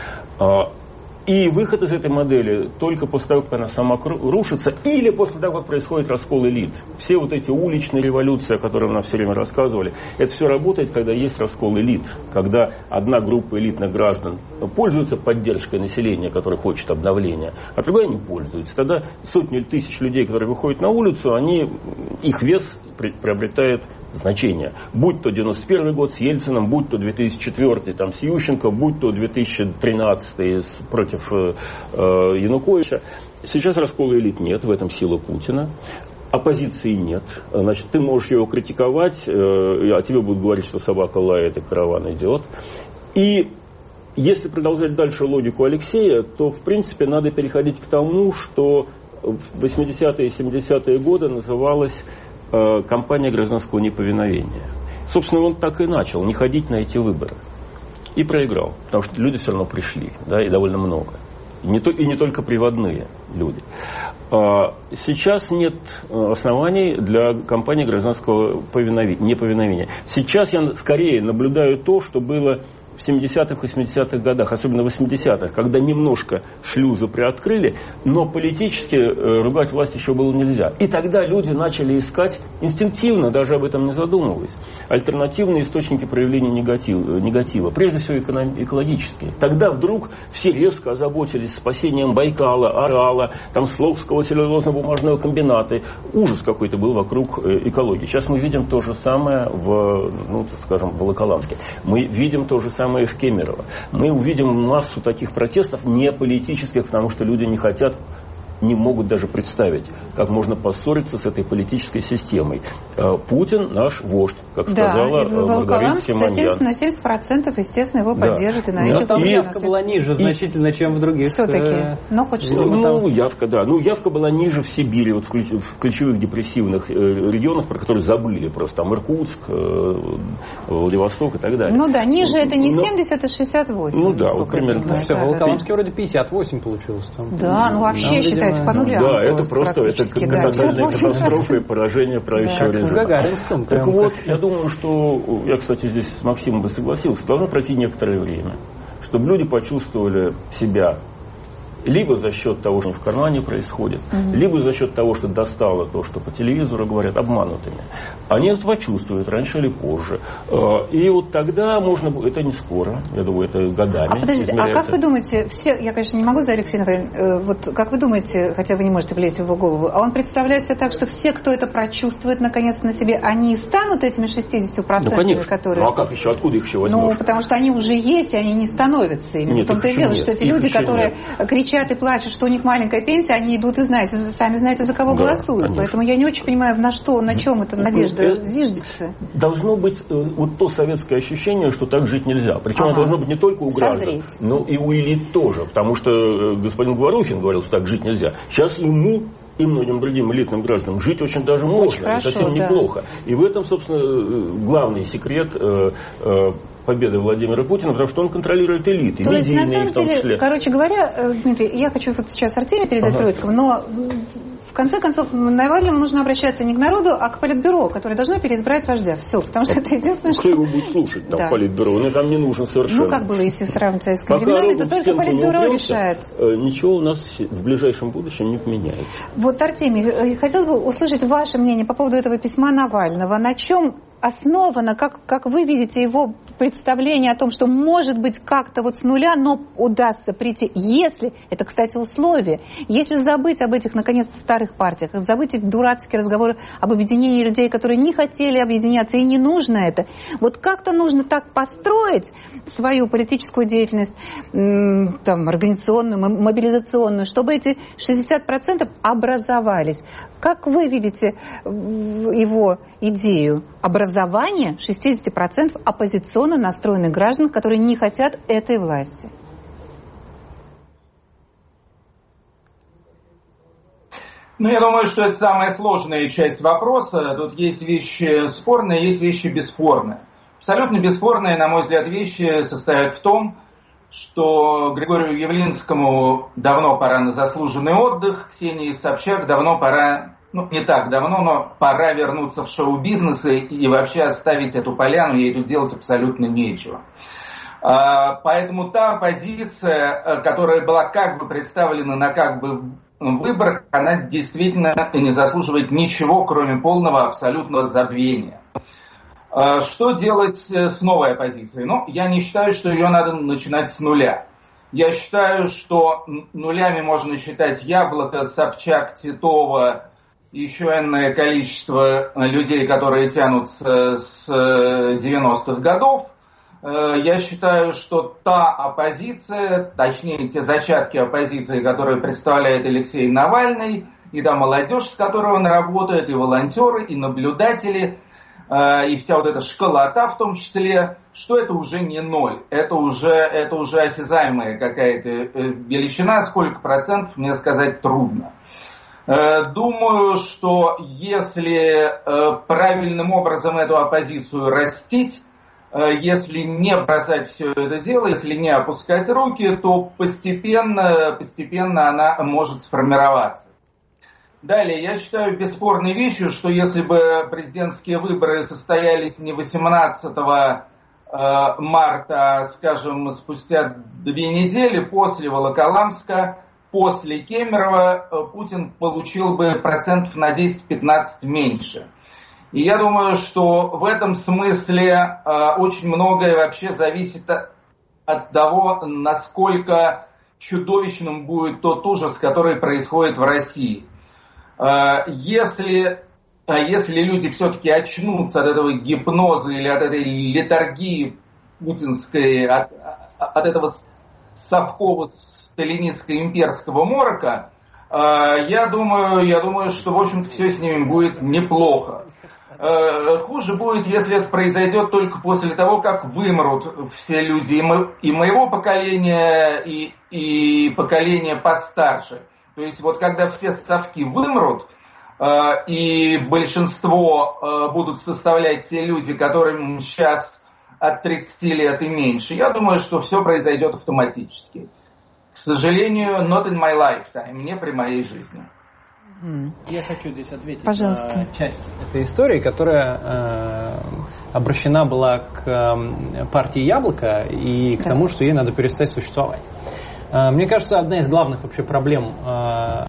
И выход из этой модели только после того, как она сама рушится, или после того, как происходит раскол элит. Все вот эти уличные революции, о которых нам все время рассказывали, это все работает, когда есть раскол элит. Когда одна группа элитных граждан пользуется поддержкой населения, которое хочет обновления, а другая не пользуется. Тогда сотни тысяч людей, которые выходят на улицу, они, их вес приобретает значение. Будь то девяносто первый год с Ельциным, будь то две тысячи четвёртый там, с Ющенко, будь то две тысячи тринадцатый против э, Януковича. Сейчас раскола элит нет, в этом сила Путина. Оппозиции нет. Значит, ты можешь его критиковать, э, а тебе будут говорить, что собака лает и караван идет. И если продолжать дальше логику Алексея, то, в принципе, надо переходить к тому, что в восьмидесятые и семидесятые годы называлось кампания гражданского неповиновения. Собственно, он так и начал, не ходить на эти выборы. И проиграл, потому что люди все равно пришли, да, и довольно много. И не, то, и не только приводные люди. Сейчас нет оснований для кампании гражданского неповиновения. Сейчас я скорее наблюдаю то, что было в семидесятых, восьмидесятых годах, особенно в восьмидесятых, когда немножко шлюзы приоткрыли, но политически ругать власть еще было нельзя. И тогда люди начали искать инстинктивно, даже об этом не задумываясь, альтернативные источники проявления негатива, негатива прежде всего экологические. Тогда вдруг все резко озаботились спасением Байкала, Арала, там Слокского целлюлозно-бумажного комбината. Ужас какой-то был вокруг экологии. Сейчас мы видим то же самое в, ну, скажем, в Волоколамске. Мы видим то же самое в Кемерово. Мы увидим массу таких протестов не политических, потому что люди не хотят, не могут даже представить, как можно поссориться с этой политической системой. Путин наш вождь, как да, сказала Маргарита Симоньян. На семьдесят процентов, естественно, его да. поддержат. И на этих там явка была ниже значительно, и... чем в других. Все-таки. Но хоть что-то. Ну, там... явка, да. Ну, явка была ниже в Сибири, вот в, ключ... в ключевых депрессивных регионах, про которые забыли просто. Там Иркутск, Владивосток и так далее. Ну да, ниже это не семьдесят, а шестьдесят восемь. Ну да, вот примерно. Ну, все, в Волоколамске вроде пятьдесят восемь получилось. Там. Да, ну вообще считается по нулям. Да, это просто это да, тотальная катастрофа и поражение правящего да, режима. Так вот, как... я думаю, что, я, кстати, здесь с Максимом бы согласился, должно пройти некоторое время, чтобы люди почувствовали себя либо за счет того, что в кармане происходит, mm-hmm. либо за счет того, что достало то, что по телевизору говорят, обманутыми. Они это почувствуют раньше или позже. И вот тогда можно... Это не скоро, я думаю, это годами. А подождите, а как вы думаете, все, я, конечно, не могу за Алексея Навального, вот как вы думаете, хотя вы не можете влезть в его голову, а он представляет себе так, что все, кто это прочувствует наконец на себе, они станут этими шестьдесятью процентами, ну, конечно. которые... Ну, а как еще? Откуда их еще возьмешь? Ну, потому что они уже есть, и они не становятся ими. Нет, в том-то и дело, что эти люди, которые нет. кричат и плачут, что у них маленькая пенсия, они идут и знаете, сами знаете, за кого да, голосуют. Конечно. Поэтому я не очень понимаю, на что, на чем эта надежда это зиждется. Должно быть э, вот то советское ощущение, что так жить нельзя. Причем ага. оно должно быть не только у граждан, Созреть. но и у элит тоже. Потому что э, господин Говорухин говорил, что так жить нельзя. Сейчас ему и многим другим элитным гражданам жить очень даже можно, очень хорошо, совсем да. неплохо. И в этом, собственно, главный секрет э, э, победы Владимира Путина, потому что он контролирует элиты, То есть, на медийные самом в том деле, числе. Короче говоря, Дмитрий, я хочу вот сейчас Артемия передать ага. Троицкому, но конце концов, Навальному нужно обращаться не к народу, а к Политбюро, которое должно переизбрать вождя. Все, потому что это единственное, Кто что... его будет слушать там, да. Политбюро? Он там не нужен совершенно. Ну, как было, если сравнивать с советскими временами, то только Политбюро решает. Ничего у нас в ближайшем будущем не поменяется. Вот, Артемий, хотел бы услышать ваше мнение по поводу этого письма Навального. На чем основано, как, как вы видите его представление о том, что может быть как-то вот с нуля, но удастся прийти, если, это, кстати, условие, если забыть об этих, наконец, старых партиях, забыть эти дурацкие разговоры об объединении людей, которые не хотели объединяться, и не нужно это. Вот как-то нужно так построить свою политическую деятельность, там, организационную, мобилизационную, чтобы эти шестьдесят процентов образовались. Как вы видите его идею образования шестьдесят процентов оппозиционно настроенных граждан, которые не хотят этой власти? Ну, я думаю, что это самая сложная часть вопроса. Тут есть вещи спорные, есть вещи бесспорные. Абсолютно бесспорные, на мой взгляд, вещи состоят в том, что Григорию Явлинскому давно пора на заслуженный отдых, Ксении Собчак давно пора, ну, не так давно, но пора вернуться в шоу-бизнес и, и вообще оставить эту поляну, ей тут делать абсолютно нечего. Поэтому та позиция, которая была как бы представлена на как бы выборах, она действительно не заслуживает ничего, кроме полного абсолютного забвения. Что делать с новой оппозицией? Ну, я не считаю, что ее надо начинать с нуля. Я считаю, что нулями можно считать Яблоко, Собчак, Титова, еще энное количество людей, которые тянутся с девяностых годов. Я считаю, что та оппозиция, точнее те зачатки оппозиции, которые представляет Алексей Навальный, и та молодежь, с которой он работает, и волонтеры, и наблюдатели, и вся вот эта школота в том числе, что это уже не ноль, это уже, это уже осязаемая какая-то величина, сколько процентов мне сказать трудно. Думаю, что если правильным образом эту оппозицию растить, если не бросать все это дело, если не опускать руки, то постепенно, постепенно она может сформироваться. Далее, я считаю бесспорной вещью, что если бы президентские выборы состоялись не восемнадцатого марта, а, скажем, спустя две недели после Волоколамска, после Кемерово, Путин получил бы процентов на десять-пятнадцать меньше. И я думаю, что в этом смысле э, очень многое вообще зависит от, от того, насколько чудовищным будет тот ужас, который происходит в России. Э, если, э, если люди все-таки очнутся от этого гипноза или от этой летаргии путинской, от, от этого совкового сталинистского имперского морока, э, я думаю, я думаю, что, в общем-то, все с ними будет неплохо. Хуже будет, если это произойдет только после того, как вымрут все люди и, мо- и моего поколения, и, и поколения постарше. То есть вот когда все совки вымрут, э, и большинство э, будут составлять те люди, которым сейчас от тридцати лет и меньше, я думаю, что все произойдет автоматически. К сожалению, not in my lifetime, не при моей жизни. Я хочу здесь ответить Пожалуйста. на часть этой истории, которая э, обращена была к э, партии «Яблоко» и к да. тому, что ей надо перестать существовать. Э, мне кажется, одна из главных вообще проблем э,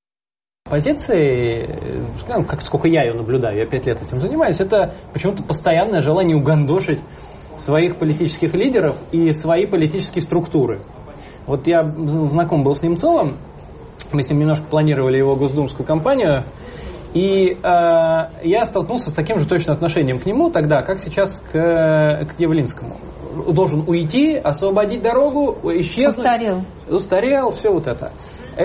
оппозиции, ну, как, сколько я ее наблюдаю, я пять лет этим занимаюсь, это почему-то постоянное желание угандошить своих политических лидеров и свои политические структуры. Вот я знаком был с Немцовым, мы с ним немножко планировали его госдумскую кампанию, и э, я столкнулся с таким же точно отношением к нему тогда, как сейчас к, к Явлинскому. Должен уйти, освободить дорогу, исчезнуть. Устарел. Устарел, все вот это. Э,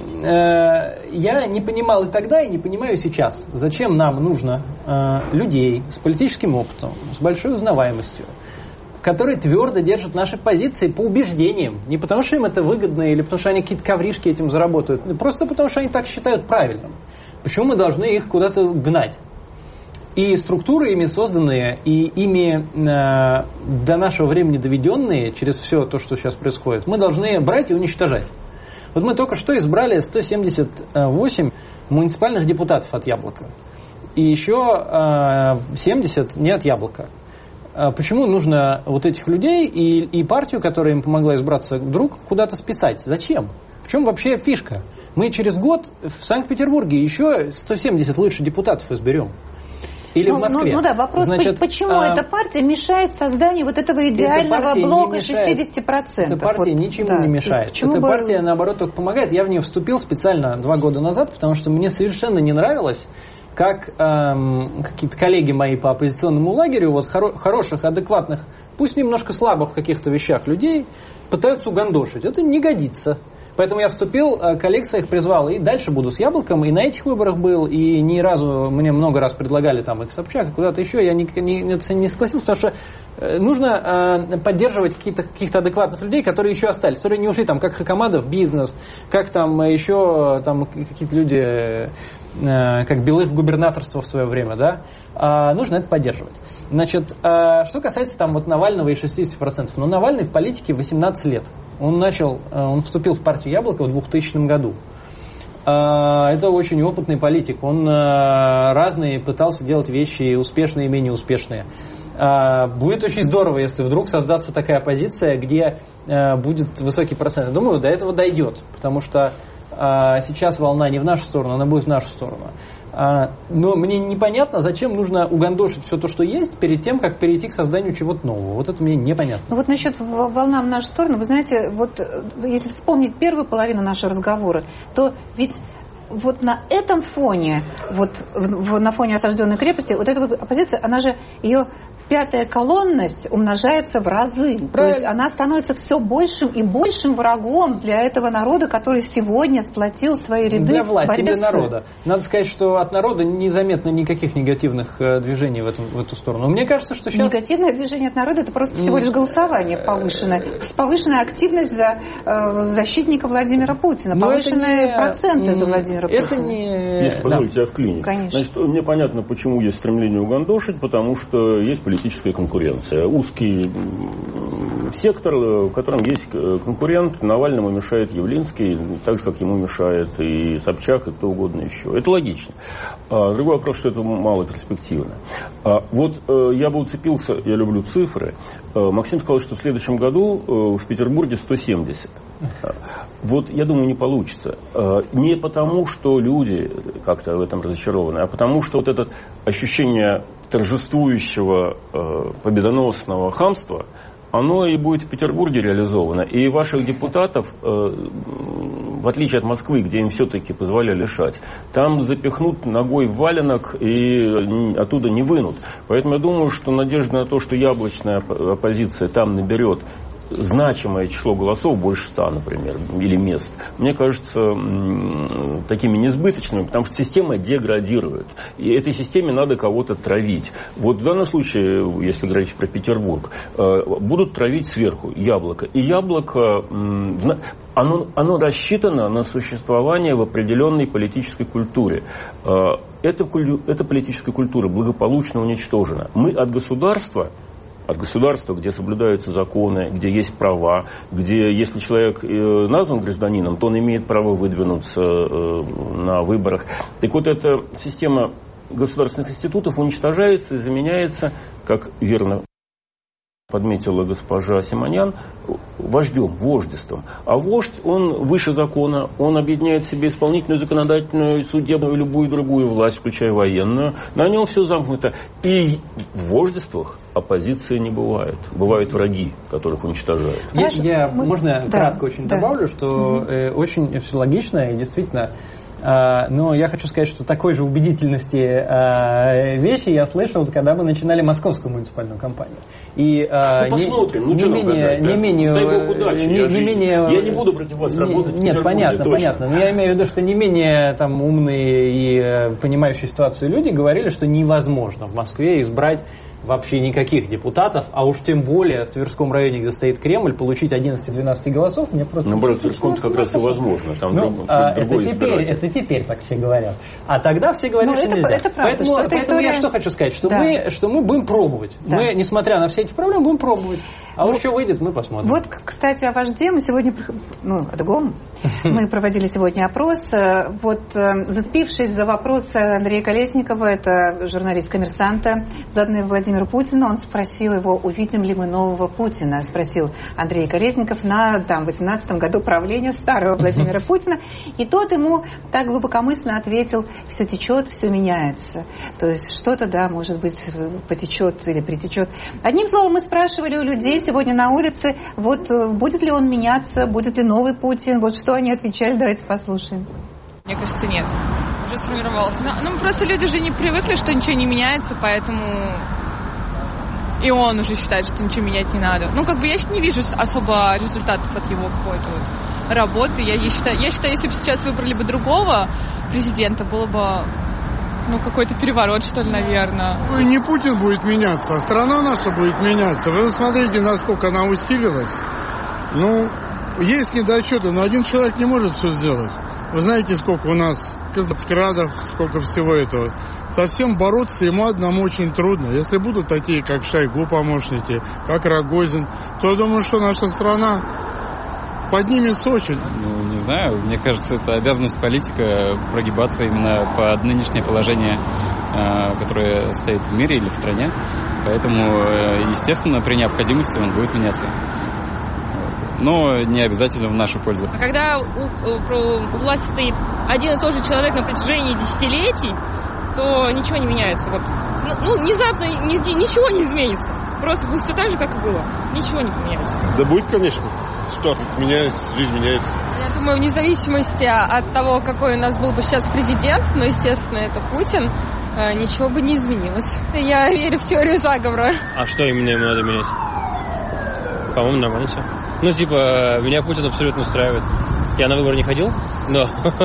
э, я не понимал и тогда, и не понимаю сейчас, зачем нам нужно э, людей с политическим опытом, с большой узнаваемостью, которые твердо держат наши позиции по убеждениям. Не потому, что им это выгодно, или потому, что они какие-то ковришки этим заработают. Просто потому, что они так считают правильным. Почему мы должны их куда-то гнать? И структуры, ими созданные, и ими э, до нашего времени доведенные, через все то, что сейчас происходит, мы должны брать и уничтожать. Вот мы только что избрали сто семьдесят восемь муниципальных депутатов от Яблока. И еще семьдесят не от Яблока. Почему нужно вот этих людей и, и партию, которая им помогла избраться, вдруг куда-то списать? Зачем? В чем вообще фишка? Мы через год в Санкт-Петербурге еще сто семьдесят лучших депутатов изберем. Или ну, в Москве. Ну, ну да, вопрос, Значит, почему а, эта партия мешает созданию вот этого идеального блока шестьдесят процентов? Эта партия вот, ничему да, не мешает. Эта бы... партия, наоборот, только помогает. Я в нее вступил специально два года назад, потому что мне совершенно не нравилось, как эм, какие-то коллеги мои по оппозиционному лагерю, вот хоро- хороших, адекватных, пусть немножко слабых в каких-то вещах людей, пытаются угандошить. Это не годится. Поэтому я вступил, коллег своих призвал, и дальше буду с Яблоком, и на этих выборах был, и ни разу, мне много раз предлагали там и к Собчак, и куда-то еще, я не, не, не согласился, потому что нужно э, поддерживать каких-то, каких-то адекватных людей, которые еще остались, которые не ушли там, как Хакамада в бизнес, как там еще там, какие-то люди, э, как Белых в губернаторство в свое время, да, э, нужно это поддерживать. Значит, э, что касается там вот Навального и шестьдесят процентов, ну, Навальный в политике восемнадцать лет. Он начал, он вступил в партию Яблоко в двухтысячном году. Это очень опытный политик. Он разные пытался делать вещи, успешные и менее успешные. Будет очень здорово, если вдруг создастся такая позиция, где будет высокий процент. Думаю, до этого дойдет, потому что сейчас волна не в нашу сторону, она будет в нашу сторону. Но мне непонятно, зачем нужно угандошить все то, что есть, перед тем, как перейти к созданию чего-то нового. Вот это мне непонятно. Ну вот насчет волна в нашу сторону, вы знаете, вот если вспомнить первую половину нашего разговора, то ведь вот на этом фоне, вот на фоне осажденной крепости, вот эта вот оппозиция, она же, ее пятая колонность умножается в разы. Правильно. То есть она становится все большим и большим врагом для этого народа, который сегодня сплотил свои ряды для власти, в борьбе для народа. Надо сказать, что от народа незаметно никаких негативных движений в, этом, в эту сторону. Мне кажется, что сейчас... Негативное движение от народа – это просто всего лишь голосование повышенное. Повышенная активность за э, защитника Владимира Путина. Но повышенные не... проценты за Владимира это Путина. Не... Если позволите, да. я вклинюсь. Конечно. Значит, мне понятно, почему есть стремление угандошить, потому что есть политическая конкуренция. Узкий сектор, в котором есть конкурент, Навальному мешает Явлинский, так же, как ему мешает и Собчак, и кто угодно еще. Это логично. Другой вопрос, что это мало перспективно. Вот я бы уцепился, я люблю цифры. Максим сказал, что в следующем году в Петербурге сто семьдесят. Вот, я думаю, не получится. Не потому, что люди как-то в этом разочарованы, а потому, что вот это ощущение торжествующего победоносного хамства, оно и будет в Петербурге реализовано. И ваших депутатов, в отличие от Москвы, где им все-таки позволяли лишать, там запихнут ногой в валенок и оттуда не вынут. Поэтому я думаю, что надежда на то, что яблочная оппозиция там наберет значимое число голосов, больше ста, например, или мест, мне кажется, такими несбыточными, потому что система деградирует. И этой системе надо кого-то травить. Вот в данном случае, если говорить про Петербург, будут травить сверху Яблоко. И Яблоко, оно, оно рассчитано на существование в определенной политической культуре. Эта, эта политическая культура благополучно уничтожена. Мы от государства От государства, где соблюдаются законы, где есть права, где, если человек назван гражданином, то он имеет право выдвинуться на выборах. Так вот, эта система государственных институтов уничтожается и заменяется, как верно подметила госпожа Симонян, вождем, вождеством. А вождь, он выше закона, он объединяет в себе исполнительную, законодательную, судебную, любую другую власть, включая военную. На нем все замкнуто. И в вождествах оппозиции не бывает. Бывают враги, которых уничтожают. Я, я Мы... можно да, кратко очень да. добавлю, что угу. э, очень все логично и действительно. Uh, но я хочу сказать, что такой же убедительности uh, вещи я слышал, когда мы начинали московскую муниципальную кампанию. И, uh, ну, посмотрим, не, ну, что не менее, гадать, да? не менее, дай Бог удачи, не, я, не менее, я не буду против вас работать. Нет, понятно, точно. понятно. Но я имею в виду, что не менее там, умные и uh, понимающие ситуацию люди говорили, что невозможно в Москве избрать вообще никаких депутатов, а уж тем более в Тверском районе, где стоит Кремль, получить одиннадцать-двенадцать голосов, мне просто... Наоборот, в Тверском как раз и возможно. Там ну, друг, а, другой это, теперь, это теперь так все говорят. А тогда все говорили, ну, что это, нельзя. Это правда, поэтому что поэтому история... я что хочу сказать, что, да. мы, что мы будем пробовать. Да. Мы, несмотря на все эти проблемы, будем пробовать. А вот что выйдет, мы посмотрим. Вот, кстати, о вожде мы сегодня, ну, о другом, мы проводили сегодня опрос. Вот, зацепившись за вопрос Андрея Колесникова, это журналист «Коммерсанта», заданный Владимиру Путину, он спросил его, увидим ли мы нового Путина, спросил Андрей Колесников на там, восемнадцатом году правления старого Владимира Путина, и тот ему так глубокомысленно ответил, все течет, все меняется. То есть что-то, да, может быть, потечет или притечет. Одним словом, мы спрашивали у людей сегодня на улице, вот будет ли он меняться, будет ли новый Путин, вот что они отвечали, давайте послушаем. Мне кажется, нет. Уже сформировался. Ну, ну, просто люди же не привыкли, что ничего не меняется, поэтому и он уже считает, что ничего менять не надо. Ну, как бы я не вижу особо результатов от его какой-то вот работы. Я, я, считаю, я считаю, если бы сейчас выбрали бы другого президента, было бы, ну, какой-то переворот, что ли, наверное. Ну, и не Путин будет меняться, а страна наша будет меняться. Вы посмотрите, насколько она усилилась. Ну, есть недочеты, но один человек не может все сделать. Вы знаете, сколько у нас крадов, сколько всего этого. Совсем бороться ему одному очень трудно. Если будут такие, как Шойгу помощники, как Рогозин, то я думаю, что наша страна поднимется очень. Ну, не знаю. Мне кажется, это обязанность политика прогибаться именно под нынешнее положение, которое стоит в мире или в стране. Поэтому, естественно, при необходимости он будет меняться. Но не обязательно в нашу пользу. А когда у, у, у власти стоит один и тот же человек на протяжении десятилетий, то ничего не меняется. Вот. Ну, ну, внезапно ни, ничего не изменится. Просто будет все так же, как и было. Ничего не поменяется. Да будет, конечно. Ситуация меняется, жизнь меняется. Я думаю, вне зависимости от того, какой у нас был бы сейчас президент, но, естественно, это Путин, ничего бы не изменилось. Я верю в теорию заговора. А что именно ему надо менять? По-моему, нормально все. Ну, типа, меня Путин абсолютно устраивает. Я на выборы не ходил, но,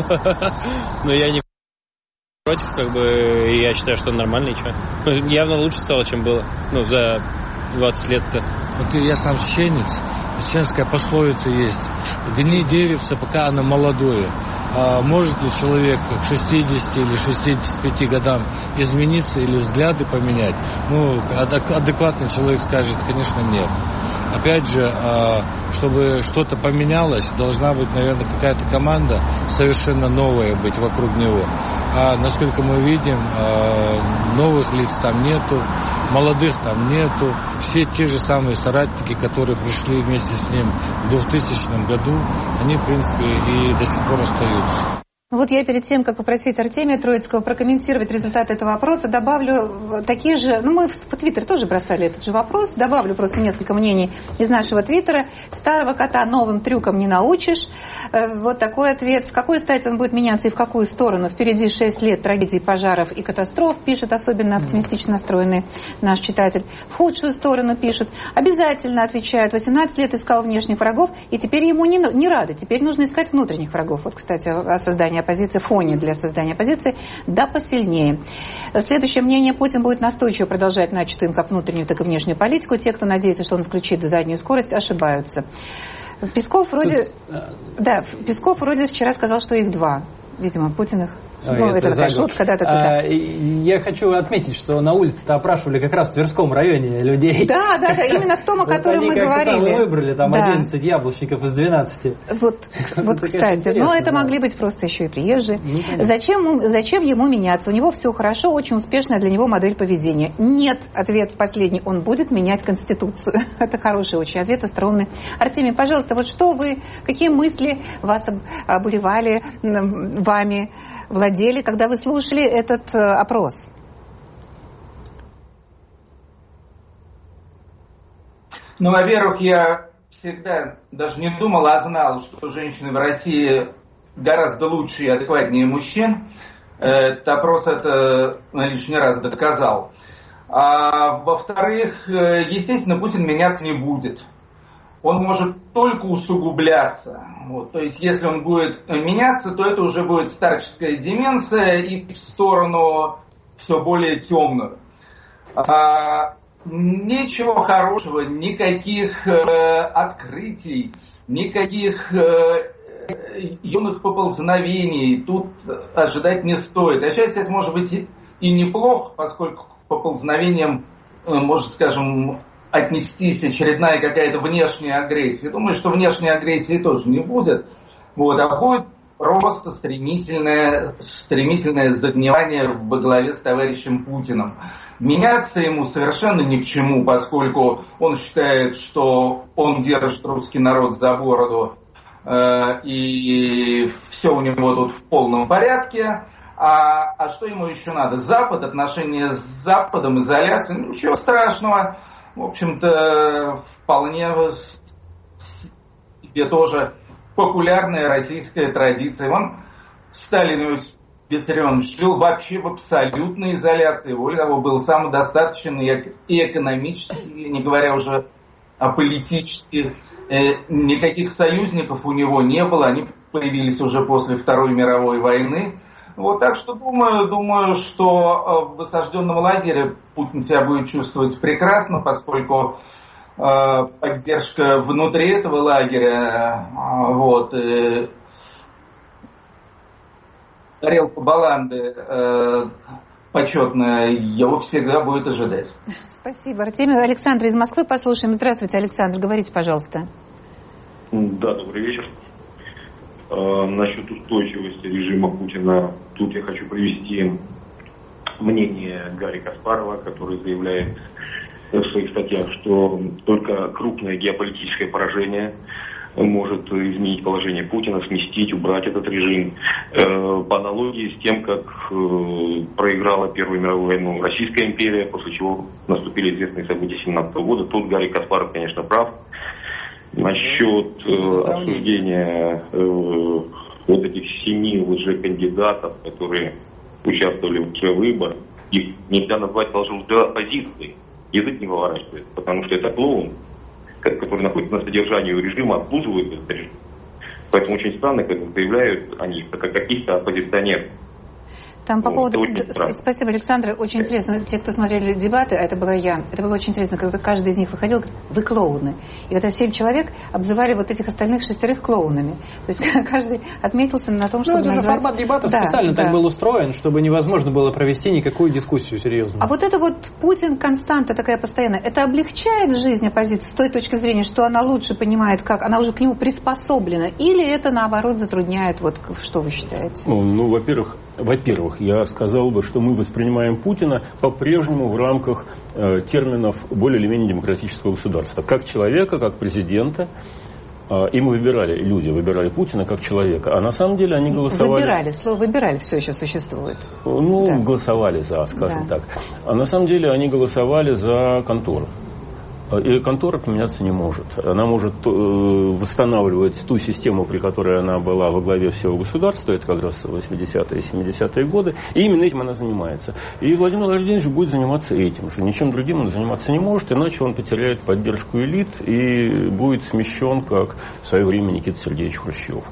но я не против, как бы, и я считаю, что он нормальный, что. Ну, явно лучше стало, чем было, ну, за двадцать лет-то. Вот я сам священец, священская пословица есть. Гни деревце, пока оно молодое. А может ли человек к шестидесяти или шестидесяти пяти годам измениться или взгляды поменять? Ну, адекватный человек скажет, конечно, нет. Опять же, чтобы что-то поменялось, должна быть, наверное, какая-то команда совершенно новая быть вокруг него. А насколько мы видим, новых лиц там нету, молодых там нету. Все те же самые соратники, которые пришли вместе с ним в двухтысячном году, они, в принципе, и до сих пор остаются. Вот я перед тем, как попросить Артемия Троицкого прокомментировать результаты этого опроса, добавлю такие же, ну мы в Твиттер тоже бросали этот же вопрос, добавлю просто несколько мнений из нашего Твиттера. Старого кота новым трюкам не научишь. Вот такой ответ. С какой стати он будет меняться и в какую сторону? Впереди шесть лет трагедий, пожаров и катастроф, пишет особенно оптимистично настроенный наш читатель. В худшую сторону пишет. Обязательно отвечают. восемнадцать лет искал внешних врагов, и теперь ему не, не рады. Теперь нужно искать внутренних врагов. Вот, кстати, о создании оппозиции, фоне для создания оппозиции, да посильнее. Следующее мнение. Путин будет настойчиво продолжать начатую им как внутреннюю, так и внешнюю политику. Те, кто надеется, что он включит заднюю скорость, ошибаются. Песков вроде... Тут... Да, Песков вроде вчера сказал, что их два. Видимо, Путиных. Ой, ну, это, это такая заговор. шутка, да, да, да. А, я хочу отметить, что на улице-то опрашивали как раз в Тверском районе людей. Да, да, да, именно в том, о котором мы говорили. Там выбрали там да. одиннадцать яблочников из двенадцати. Вот, вот кстати, но это могли быть просто еще и приезжие. Зачем, зачем ему меняться? У него все хорошо, очень успешная для него модель поведения. Нет, ответ последний, он будет менять Конституцию. Это хороший очень ответ, остроумный. Артемий, пожалуйста, вот что вы, какие мысли вас обуревали вами, владели, когда вы слушали этот э, опрос? Ну, во-первых, я всегда даже не думал, а знал, что женщины в России гораздо лучше и адекватнее мужчин. Этот опрос это лишний раз доказал. А во-вторых, естественно, Путин меняться не будет. Он может только усугубляться. Вот. То есть, если он будет меняться, то это уже будет старческая деменция и в сторону все более темную. А, ничего хорошего, никаких э, открытий, никаких э, юных поползновений тут ожидать не стоит. Отчасти это может быть и, и неплохо, поскольку поползновением, э, может, скажем, отнестись очередная какая-то внешняя агрессия. Думаю, что внешней агрессии тоже не будет. Вот, а будет просто стремительное, стремительное загнивание во главе с товарищем Путиным. Меняться ему совершенно ни к чему, поскольку он считает, что он держит русский народ за бороду, э, и все у него тут в полном порядке. А, а что ему еще надо? Запад, отношения с Западом, изоляция, ну, ничего страшного. В общем-то, вполне себе тоже популярная российская традиция. Вон Сталин Иосиф Виссарионович жил вообще в абсолютной изоляции. Более того, был самодостаточен и экономически, не говоря уже о политических. Никаких союзников у него не было. Они появились уже после Второй мировой войны. Вот, так что думаю, думаю, что в осажденном лагере Путин себя будет чувствовать прекрасно, поскольку э, поддержка внутри этого лагеря, э, вот, э, тарелка баланды э, почетная, его всегда будет ожидать. Спасибо, Артемий. Александр из Москвы послушаем. Здравствуйте, Александр, говорите, пожалуйста. Да, добрый вечер. Насчет устойчивости режима Путина, тут я хочу привести мнение Гарри Каспарова, который заявляет в своих статьях, что только крупное геополитическое поражение может изменить положение Путина, сместить, убрать этот режим. По аналогии с тем, как проиграла Первую мировую войну Российская империя, после чего наступили известные события семнадцатого года, тут Гарри Каспаров, конечно, прав. Насчет э, обсуждения э, вот этих семи лжекандидатов, которые участвовали в выборах, их нельзя назвать лжеоппозицией. Язык не поворачивается, потому что это клоун, который находится на содержании у режима, обслуживает этот режим. Поэтому очень странно, когда заявляют они как каких-то оппозиционеров. Там по поводу... Спасибо, Александр. Очень интересно. Те, кто смотрели дебаты, а это была я, это было очень интересно, когда каждый из них выходил, говорит, вы клоуны. И вот семь человек обзывали вот этих остальных шестерых клоунами. То есть каждый отметился на том, чтобы ну, это назвать... формат дебатов да, специально да. так был устроен, чтобы невозможно было провести никакую дискуссию серьезную. А вот это вот Путин константа такая постоянная, это облегчает жизнь оппозиции с той точки зрения, что она лучше понимает, как она уже к нему приспособлена, или это наоборот затрудняет, вот что вы считаете? Ну, ну во-первых, во-первых, я сказал бы, что мы воспринимаем Путина по-прежнему в рамках э, терминов более или менее демократического государства. Как человека, как президента. Э, им выбирали, люди выбирали Путина как человека. А на самом деле они голосовали... Выбирали, слово «выбирали» все еще существует. Ну, да. голосовали за, скажем да. так. А на самом деле они голосовали за контору. И контора поменяться не может. Она может э, восстанавливать ту систему, при которой она была во главе всего государства, это как раз восьмидесятые и семидесятые годы, и именно этим она занимается. И Владимир Владимирович будет заниматься этим же. Ничем другим он заниматься не может, иначе он потеряет поддержку элит и будет смещен, как в свое время Никита Сергеевич Хрущев.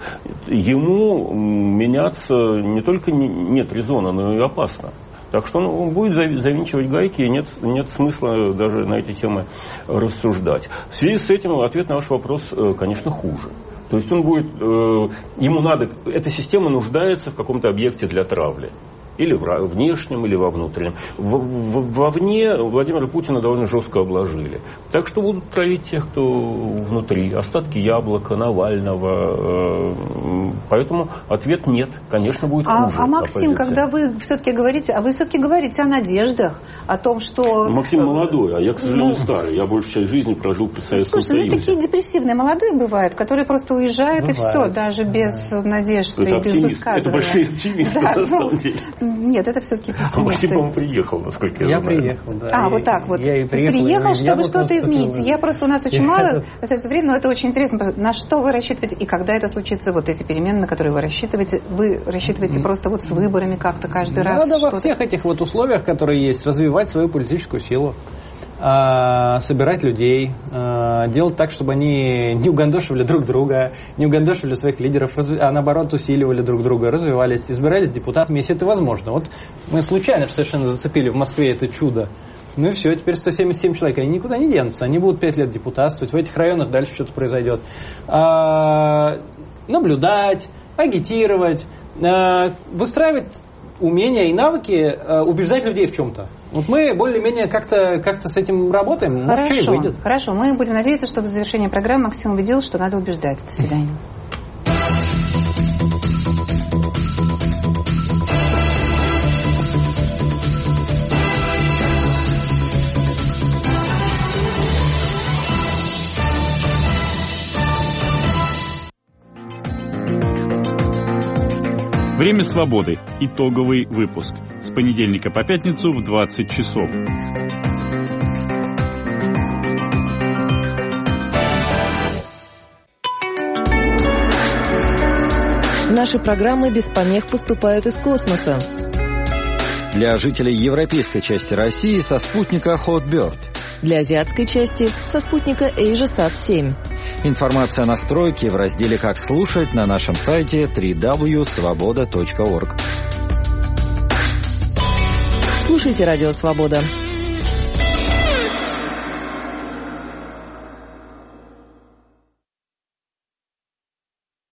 Ему меняться не только не, нет резона, но и опасно. Так что он будет завинчивать гайки, и нет, нет смысла даже на эти темы рассуждать. В связи с этим ответ на ваш вопрос, конечно, хуже. То есть он будет, ему надо, эта система нуждается в каком-то объекте для травли. Или в внешнем, или во внутреннем. Вовне Владимира Путина довольно жестко обложили. Так что будут травить тех, кто внутри. Остатки Яблока, Навального. Поэтому ответ нет. Конечно, будет хуже. А, а Максим, оппозиция. Когда вы все-таки говорите, а вы все-таки говорите о надеждах, о том, что... Максим молодой, а я, к сожалению, ну... старый. Я большую часть жизни прожил при Советском Слушайте, Союзе. Ну, такие депрессивные молодые бывают, которые просто уезжают бывает. И все, даже без надежд и без высказывания. Это большие оптимисты, да, на самом ну, деле. Нет, это все-таки пессимисты. Максим, по-моему, приехал, насколько я, я знаю. Я приехал, да. А, я, вот так вот. Я и приехал, приехал, и чтобы что-то изменить. Я просто, у нас очень мало остается времени, но это очень интересно. На что вы рассчитываете и когда это случится, вот эти перемены, на которые вы рассчитываете? Вы рассчитываете mm. просто вот с выборами как-то каждый раз? Надо во всех этих вот условиях, которые есть, развивать свою политическую силу. Собирать людей, делать так, чтобы они не угандошивали друг друга, не угандошивали своих лидеров, а наоборот усиливали друг друга, развивались, избирались депутатами, если это возможно. Вот мы случайно совершенно зацепили в Москве это чудо. Ну и все, теперь сто семьдесят семь человек, они никуда не денутся, они будут пять лет депутатствовать, в этих районах дальше что-то произойдет. А, наблюдать, агитировать, а, выстраивать умения и навыки э, убеждать людей в чем-то. Вот мы более-менее как-то, как-то с этим работаем. Может, хорошо, что и выйдет. Хорошо, мы будем надеяться, что в завершении программы Максим убедил, что надо убеждать. До свидания. Время свободы. Итоговый выпуск. С понедельника по пятницу в двадцать часов. Наши программы без помех поступают из космоса. Для жителей европейской части России со спутника Hotbird. Для азиатской части со спутника AsiaSat семь. Информация о настройке в разделе «Как слушать» на нашем сайте дабл ю дабл ю дабл ю точка свобода точка орг. Слушайте «Радио Свобода».